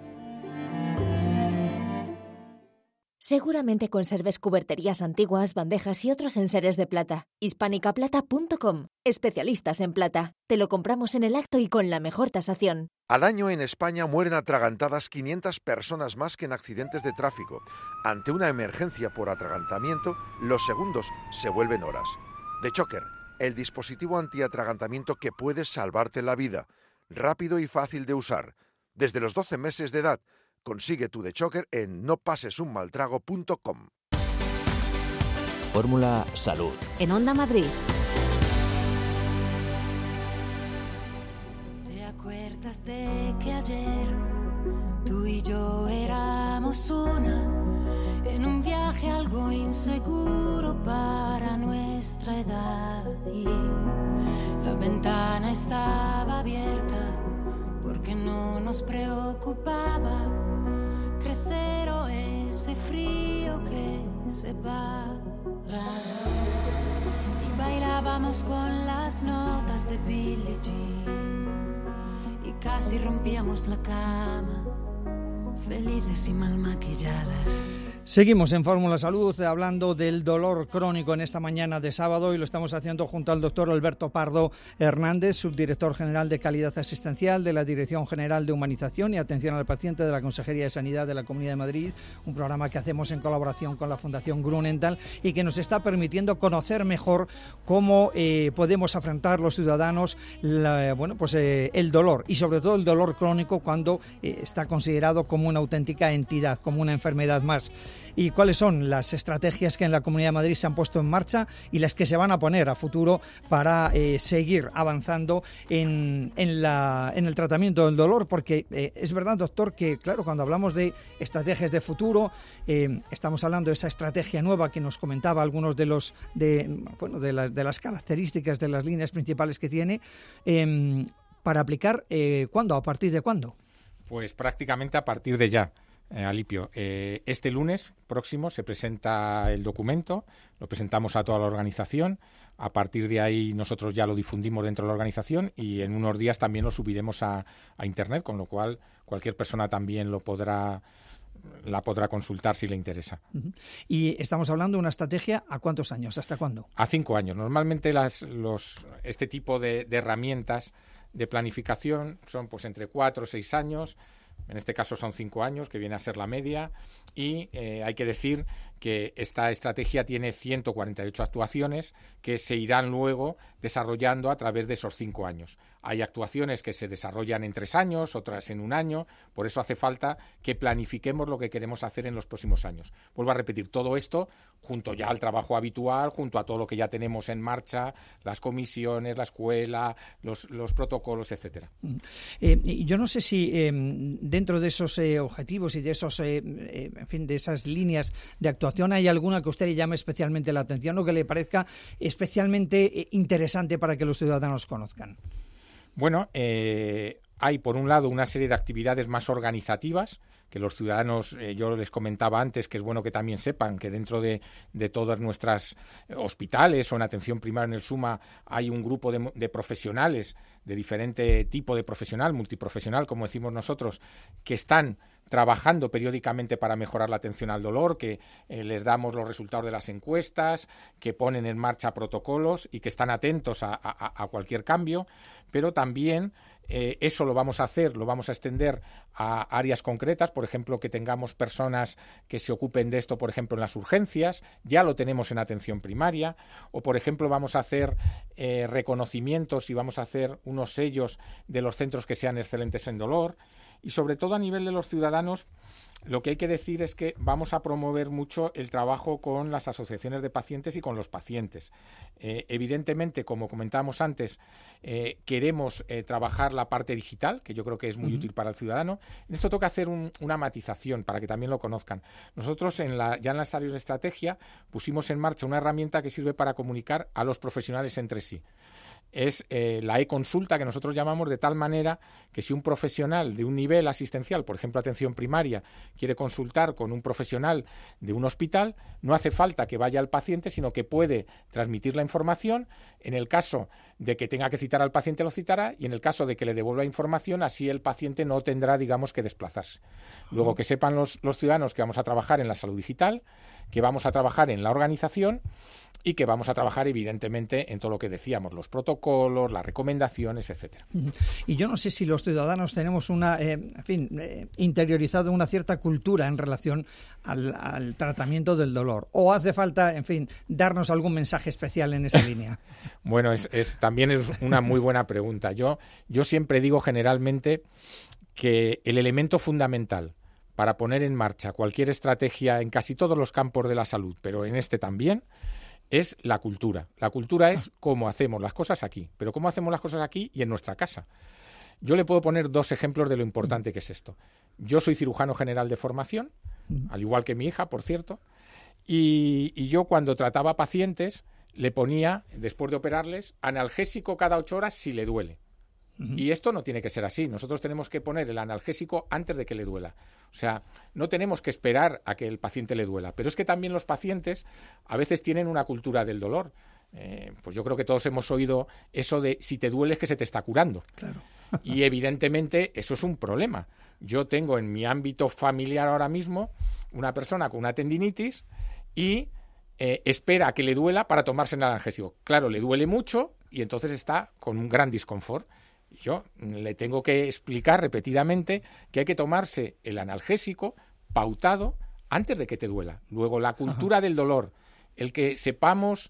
Seguramente conserves cuberterías antiguas, bandejas y otros enseres de plata. Hispanicaplata.com. Especialistas en plata. Te lo compramos en el acto y con la mejor tasación. Al año en España mueren atragantadas 500 personas más que en accidentes de tráfico. Ante una emergencia por atragantamiento, los segundos se vuelven horas. The Choker, el dispositivo antiatragantamiento que puede salvarte la vida. Rápido y fácil de usar. Desde los 12 meses de edad. Consigue tu The Choker en nopasesunmaltrago.com. Fórmula Salud. En Onda Madrid. ¿Te acuerdas de que ayer tú y yo éramos una? En un viaje algo inseguro para nuestra edad. Y la ventana estaba abierta porque no nos preocupaba crecer o ese frío que se va. Y bailábamos con las notas de Billie Jean y casi rompíamos la cama, felices y mal maquilladas. Seguimos en Fórmula Salud hablando del dolor crónico en esta mañana de sábado y lo estamos haciendo junto al doctor Alberto Pardo Hernández, subdirector general de Calidad Asistencial de la Dirección General de Humanización y Atención al Paciente de la Consejería de Sanidad de la Comunidad de Madrid, un programa que hacemos en colaboración con la Fundación Grunenthal y que nos está permitiendo conocer mejor cómo podemos afrontar los ciudadanos el dolor y sobre todo el dolor crónico cuando está considerado como una auténtica entidad, como una enfermedad más. Y cuáles son las estrategias que en la Comunidad de Madrid se han puesto en marcha y las que se van a poner a futuro para seguir avanzando en el tratamiento del dolor, porque es verdad, doctor, que claro, cuando hablamos de estrategias de futuro, estamos hablando de esa estrategia nueva que nos comentaba algunos de las características de las líneas principales que tiene, para aplicar, ¿cuándo? ¿A partir de cuándo? Pues prácticamente a partir de ya. Alipio, este lunes próximo se presenta el documento, lo presentamos a toda la organización, a partir de ahí nosotros ya lo difundimos dentro de la organización y en unos días también lo subiremos a Internet, con lo cual cualquier persona también la podrá consultar si le interesa. Uh-huh. Y estamos hablando de una estrategia, ¿a cuántos años? ¿Hasta cuándo? A 5 años. Normalmente este tipo de herramientas de planificación son pues entre 4 o 6 años. En este caso son 5 años, que viene a ser la media, y hay que decir que esta estrategia tiene 148 actuaciones que se irán luego desarrollando a través de esos 5 años. Hay actuaciones que se desarrollan en 3 años, otras en 1 año, por eso hace falta que planifiquemos lo que queremos hacer en los próximos años. Vuelvo a repetir, todo esto junto ya al trabajo habitual, junto a todo lo que ya tenemos en marcha, las comisiones, la escuela, los protocolos, etcétera. Yo no sé si dentro de esos objetivos y de esos, de esas líneas de actuación hay alguna que a usted le llame especialmente la atención o que le parezca especialmente interesante para que los ciudadanos conozcan. Bueno, hay por un lado una serie de actividades más organizativas que los ciudadanos, yo les comentaba antes que es bueno que también sepan que dentro de todas nuestras hospitales o en atención primaria en el SUMA hay un grupo de profesionales de diferente tipo de profesional, multiprofesional, como decimos nosotros, que están trabajando periódicamente para mejorar la atención al dolor, que les damos los resultados de las encuestas, que ponen en marcha protocolos y que están atentos a cualquier cambio, pero también eso lo vamos a extender a áreas concretas, por ejemplo, que tengamos personas que se ocupen de esto, por ejemplo, en las urgencias, ya lo tenemos en atención primaria, o por ejemplo vamos a hacer reconocimientos y vamos a hacer unos sellos de los centros que sean excelentes en dolor, y sobre todo a nivel de los ciudadanos, lo que hay que decir es que vamos a promover mucho el trabajo con las asociaciones de pacientes y con los pacientes. Evidentemente, como comentábamos antes, queremos trabajar la parte digital, que yo creo que es muy útil para el ciudadano. En esto toca hacer una matización para que también lo conozcan. Nosotros ya en las áreas de estrategia pusimos en marcha una herramienta que sirve para comunicar a los profesionales entre sí. Es la e-consulta que nosotros llamamos, de tal manera que si un profesional de un nivel asistencial, por ejemplo atención primaria, quiere consultar con un profesional de un hospital, no hace falta que vaya al paciente, sino que puede transmitir la información. En el caso de que tenga que citar al paciente, lo citará, y en el caso de que le devuelva información, así el paciente no tendrá, digamos, que desplazarse. Luego, que sepan los ciudadanos que vamos a trabajar en la salud digital, que vamos a trabajar en la organización y que vamos a trabajar, evidentemente, en todo lo que decíamos, los protocolos, las recomendaciones, etcétera. Y yo no sé si los ciudadanos tenemos interiorizado una cierta cultura en relación al tratamiento del dolor, o hace falta, darnos algún mensaje especial en esa línea. Bueno, también es una muy buena pregunta. Yo siempre digo generalmente que el elemento fundamental para poner en marcha cualquier estrategia en casi todos los campos de la salud, pero en este también, es la cultura. La cultura es cómo hacemos las cosas aquí, pero cómo hacemos las cosas aquí y en nuestra casa. Yo le puedo poner 2 ejemplos de lo importante que es esto. Yo soy cirujano general de formación, al igual que mi hija, por cierto, y yo cuando trataba pacientes le ponía, después de operarles, analgésico cada 8 horas si le duele. Y esto no tiene que ser así. Nosotros tenemos que poner el analgésico antes de que le duela. O sea, no tenemos que esperar a que el paciente le duela. Pero es que también los pacientes a veces tienen una cultura del dolor. Pues yo creo que todos hemos oído eso de si te duele es que se te está curando. Claro. Y evidentemente eso es un problema. Yo tengo en mi ámbito familiar ahora mismo una persona con una tendinitis y espera a que le duela para tomarse el analgésico. Claro, le duele mucho y entonces está con un gran disconfort. Yo le tengo que explicar repetidamente que hay que tomarse el analgésico pautado antes de que te duela. Luego, la cultura del dolor, el que sepamos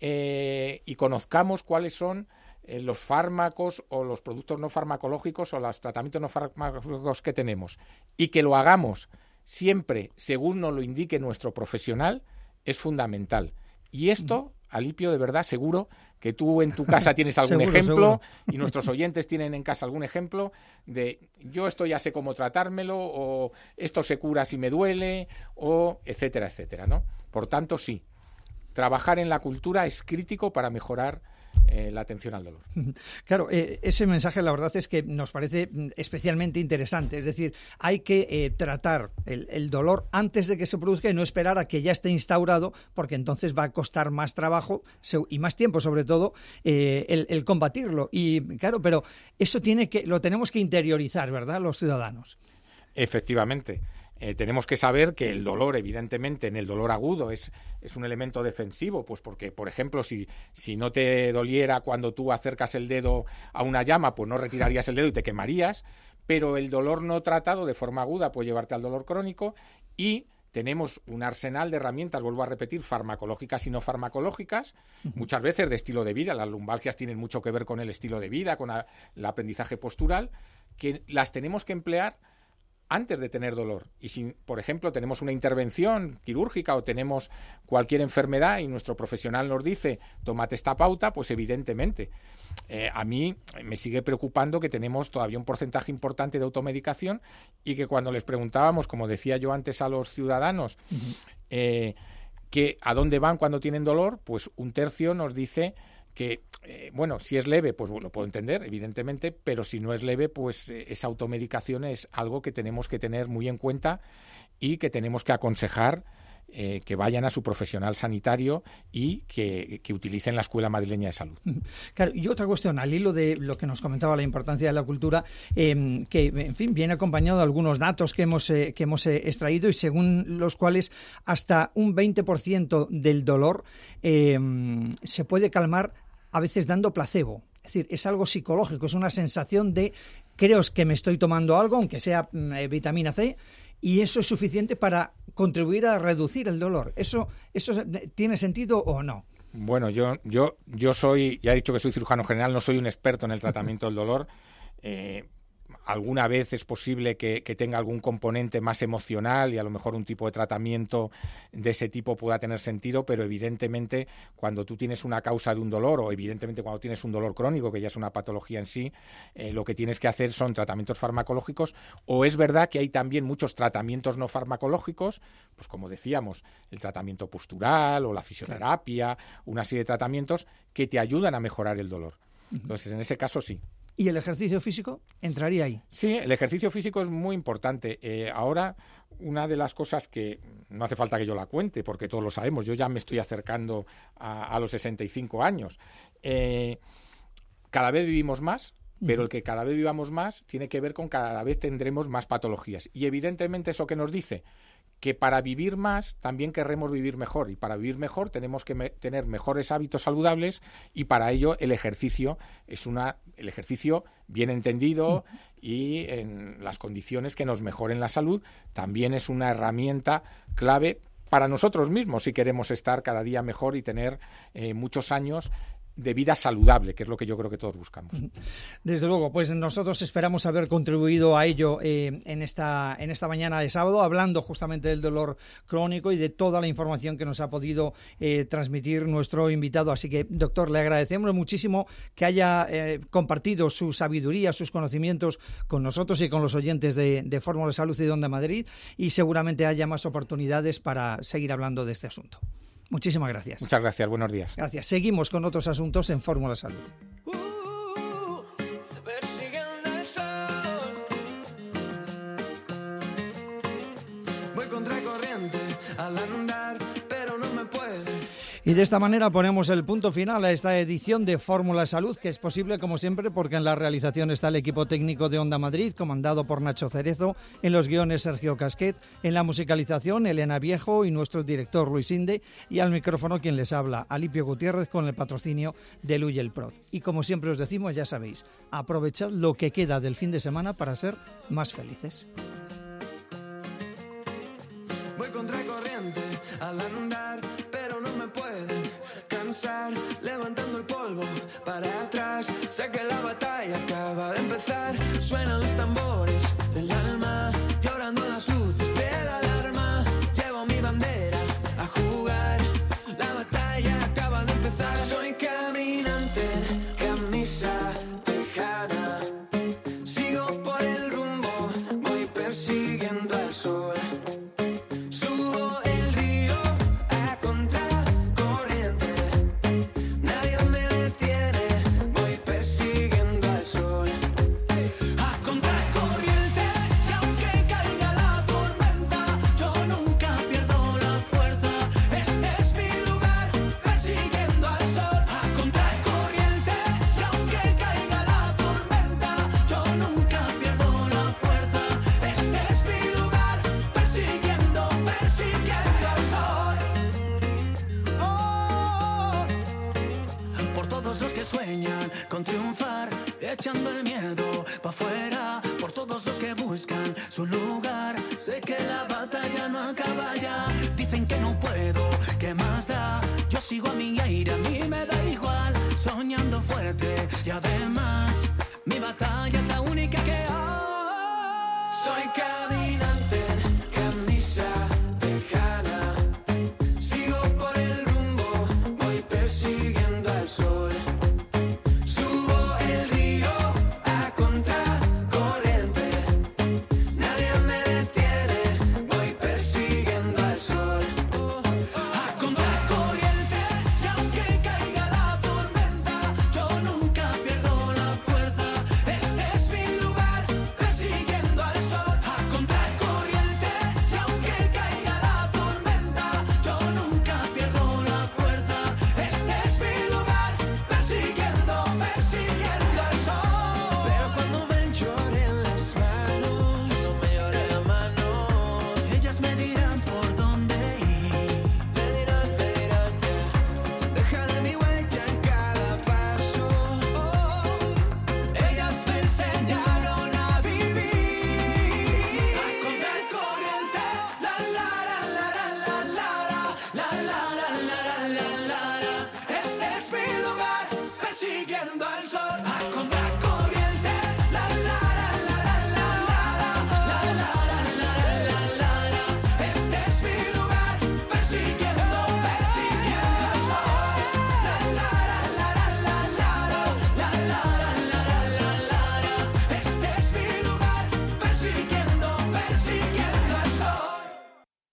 y conozcamos cuáles son los fármacos o los productos no farmacológicos o los tratamientos no farmacológicos que tenemos, y que lo hagamos siempre según nos lo indique nuestro profesional, es fundamental. Y esto, Alipio, de verdad, seguro que tú en tu casa tienes algún ejemplo, y nuestros oyentes tienen en casa algún ejemplo de yo esto ya sé cómo tratármelo, o esto se cura si me duele, o etcétera, etcétera, ¿no? Por tanto, sí, trabajar en la cultura es crítico para mejorar la atención al dolor. Claro, ese mensaje la verdad es que nos parece especialmente interesante. Es decir, hay que tratar el dolor antes de que se produzca y no esperar a que ya esté instaurado, porque entonces va a costar más trabajo y más tiempo, sobre todo, el combatirlo. Y claro, pero eso lo tenemos que interiorizar, ¿verdad?, los ciudadanos. Efectivamente. Tenemos que saber que el dolor, evidentemente, en el dolor agudo es un elemento defensivo, pues porque, por ejemplo, si no te doliera cuando tú acercas el dedo a una llama, pues no retirarías el dedo y te quemarías, pero el dolor no tratado de forma aguda puede llevarte al dolor crónico, y tenemos un arsenal de herramientas, vuelvo a repetir, farmacológicas y no farmacológicas, muchas veces de estilo de vida. Las lumbalgias tienen mucho que ver con el estilo de vida, con el aprendizaje postural, que las tenemos que emplear antes de tener dolor. Y si, por ejemplo, tenemos una intervención quirúrgica o tenemos cualquier enfermedad y nuestro profesional nos dice tómate esta pauta, pues evidentemente a mí me sigue preocupando que tenemos todavía un porcentaje importante de automedicación, y que cuando les preguntábamos, como decía yo antes, a los ciudadanos que a dónde van cuando tienen dolor, pues un tercio nos dice que, bueno, si es leve, pues lo puedo entender, evidentemente, pero si no es leve, pues esa automedicación es algo que tenemos que tener muy en cuenta y que tenemos que aconsejar que vayan a su profesional sanitario y que utilicen la Escuela Madrileña de Salud. Claro, y otra cuestión, al hilo de lo que nos comentaba, la importancia de la cultura, que, en fin, viene acompañado de algunos datos que hemos extraído, y según los cuales hasta un 20% del dolor se puede calmar a veces dando placebo. Es decir, es algo psicológico, es una sensación de creo que me estoy tomando algo, aunque sea vitamina C, y eso es suficiente para contribuir a reducir el dolor. ¿Eso tiene sentido o no? Bueno, yo soy, ya he dicho que soy cirujano general, no soy un experto en el tratamiento del dolor. Alguna vez es posible que tenga algún componente más emocional, y a lo mejor un tipo de tratamiento de ese tipo pueda tener sentido, pero evidentemente cuando tú tienes una causa de un dolor, o evidentemente cuando tienes un dolor crónico, que ya es una patología en sí, lo que tienes que hacer son tratamientos farmacológicos, o es verdad que hay también muchos tratamientos no farmacológicos, pues como decíamos, el tratamiento postural o la fisioterapia, una serie de tratamientos que te ayudan a mejorar el dolor. Entonces, en ese caso sí. ¿Y el ejercicio físico entraría ahí? Sí, el ejercicio físico es muy importante. Ahora, una de las cosas que no hace falta que yo la cuente, porque todos lo sabemos, yo ya me estoy acercando a los 65 años. Cada vez vivimos más, pero el que cada vez vivamos más tiene que ver con cada vez tendremos más patologías. Y evidentemente eso que nos dice que para vivir más también querremos vivir mejor, y para vivir mejor tenemos que tener mejores hábitos saludables, y para ello el ejercicio bien entendido y en las condiciones que nos mejoren la salud también es una herramienta clave para nosotros mismos si queremos estar cada día mejor y tener muchos años de vida saludable, que es lo que yo creo que todos buscamos. Desde luego, pues nosotros esperamos haber contribuido a ello en esta mañana de sábado, hablando justamente del dolor crónico y de toda la información que nos ha podido transmitir nuestro invitado. Así que, doctor, le agradecemos muchísimo que haya compartido su sabiduría, sus conocimientos con nosotros y con los oyentes de Fórmula Salud y de Onda Madrid, y seguramente haya más oportunidades para seguir hablando de este asunto. Muchísimas gracias. Muchas gracias, buenos días. Gracias. Seguimos con otros asuntos en Fórmula Salud. Voy contra corriente al andar, pero no me puede. Y de esta manera ponemos el punto final a esta edición de Fórmula Salud, que es posible, como siempre, porque en la realización está el equipo técnico de Onda Madrid, comandado por Nacho Cerezo, en los guiones Sergio Casquet, en la musicalización Elena Viejo y nuestro director Luis Inde, y al micrófono quien les habla, Alipio Gutiérrez, con el patrocinio de Luyel Proz. Y como siempre os decimos, ya sabéis, aprovechad lo que queda del fin de semana para ser más felices. Voy contra corriente al andar, pero no me pueden cansar, levantando el polvo para atrás. Sé que la batalla acaba de empezar, suenan los tambores del alma, llorando las luces de la alarma. Llevo mi bandera a jugar, la batalla acaba de empezar. Soy caminante, camisa tejana, sigo por el rumbo, voy persiguiendo al sol. Sueñan con triunfar, echando el miedo pa' afuera, por todos los que buscan su lugar. Sé que la batalla no acaba ya, dicen que no puedo, ¿qué más da? Yo sigo a mi aire, a mí me da igual, soñando fuerte y además mi batalla es la única que hay. Soy caminante.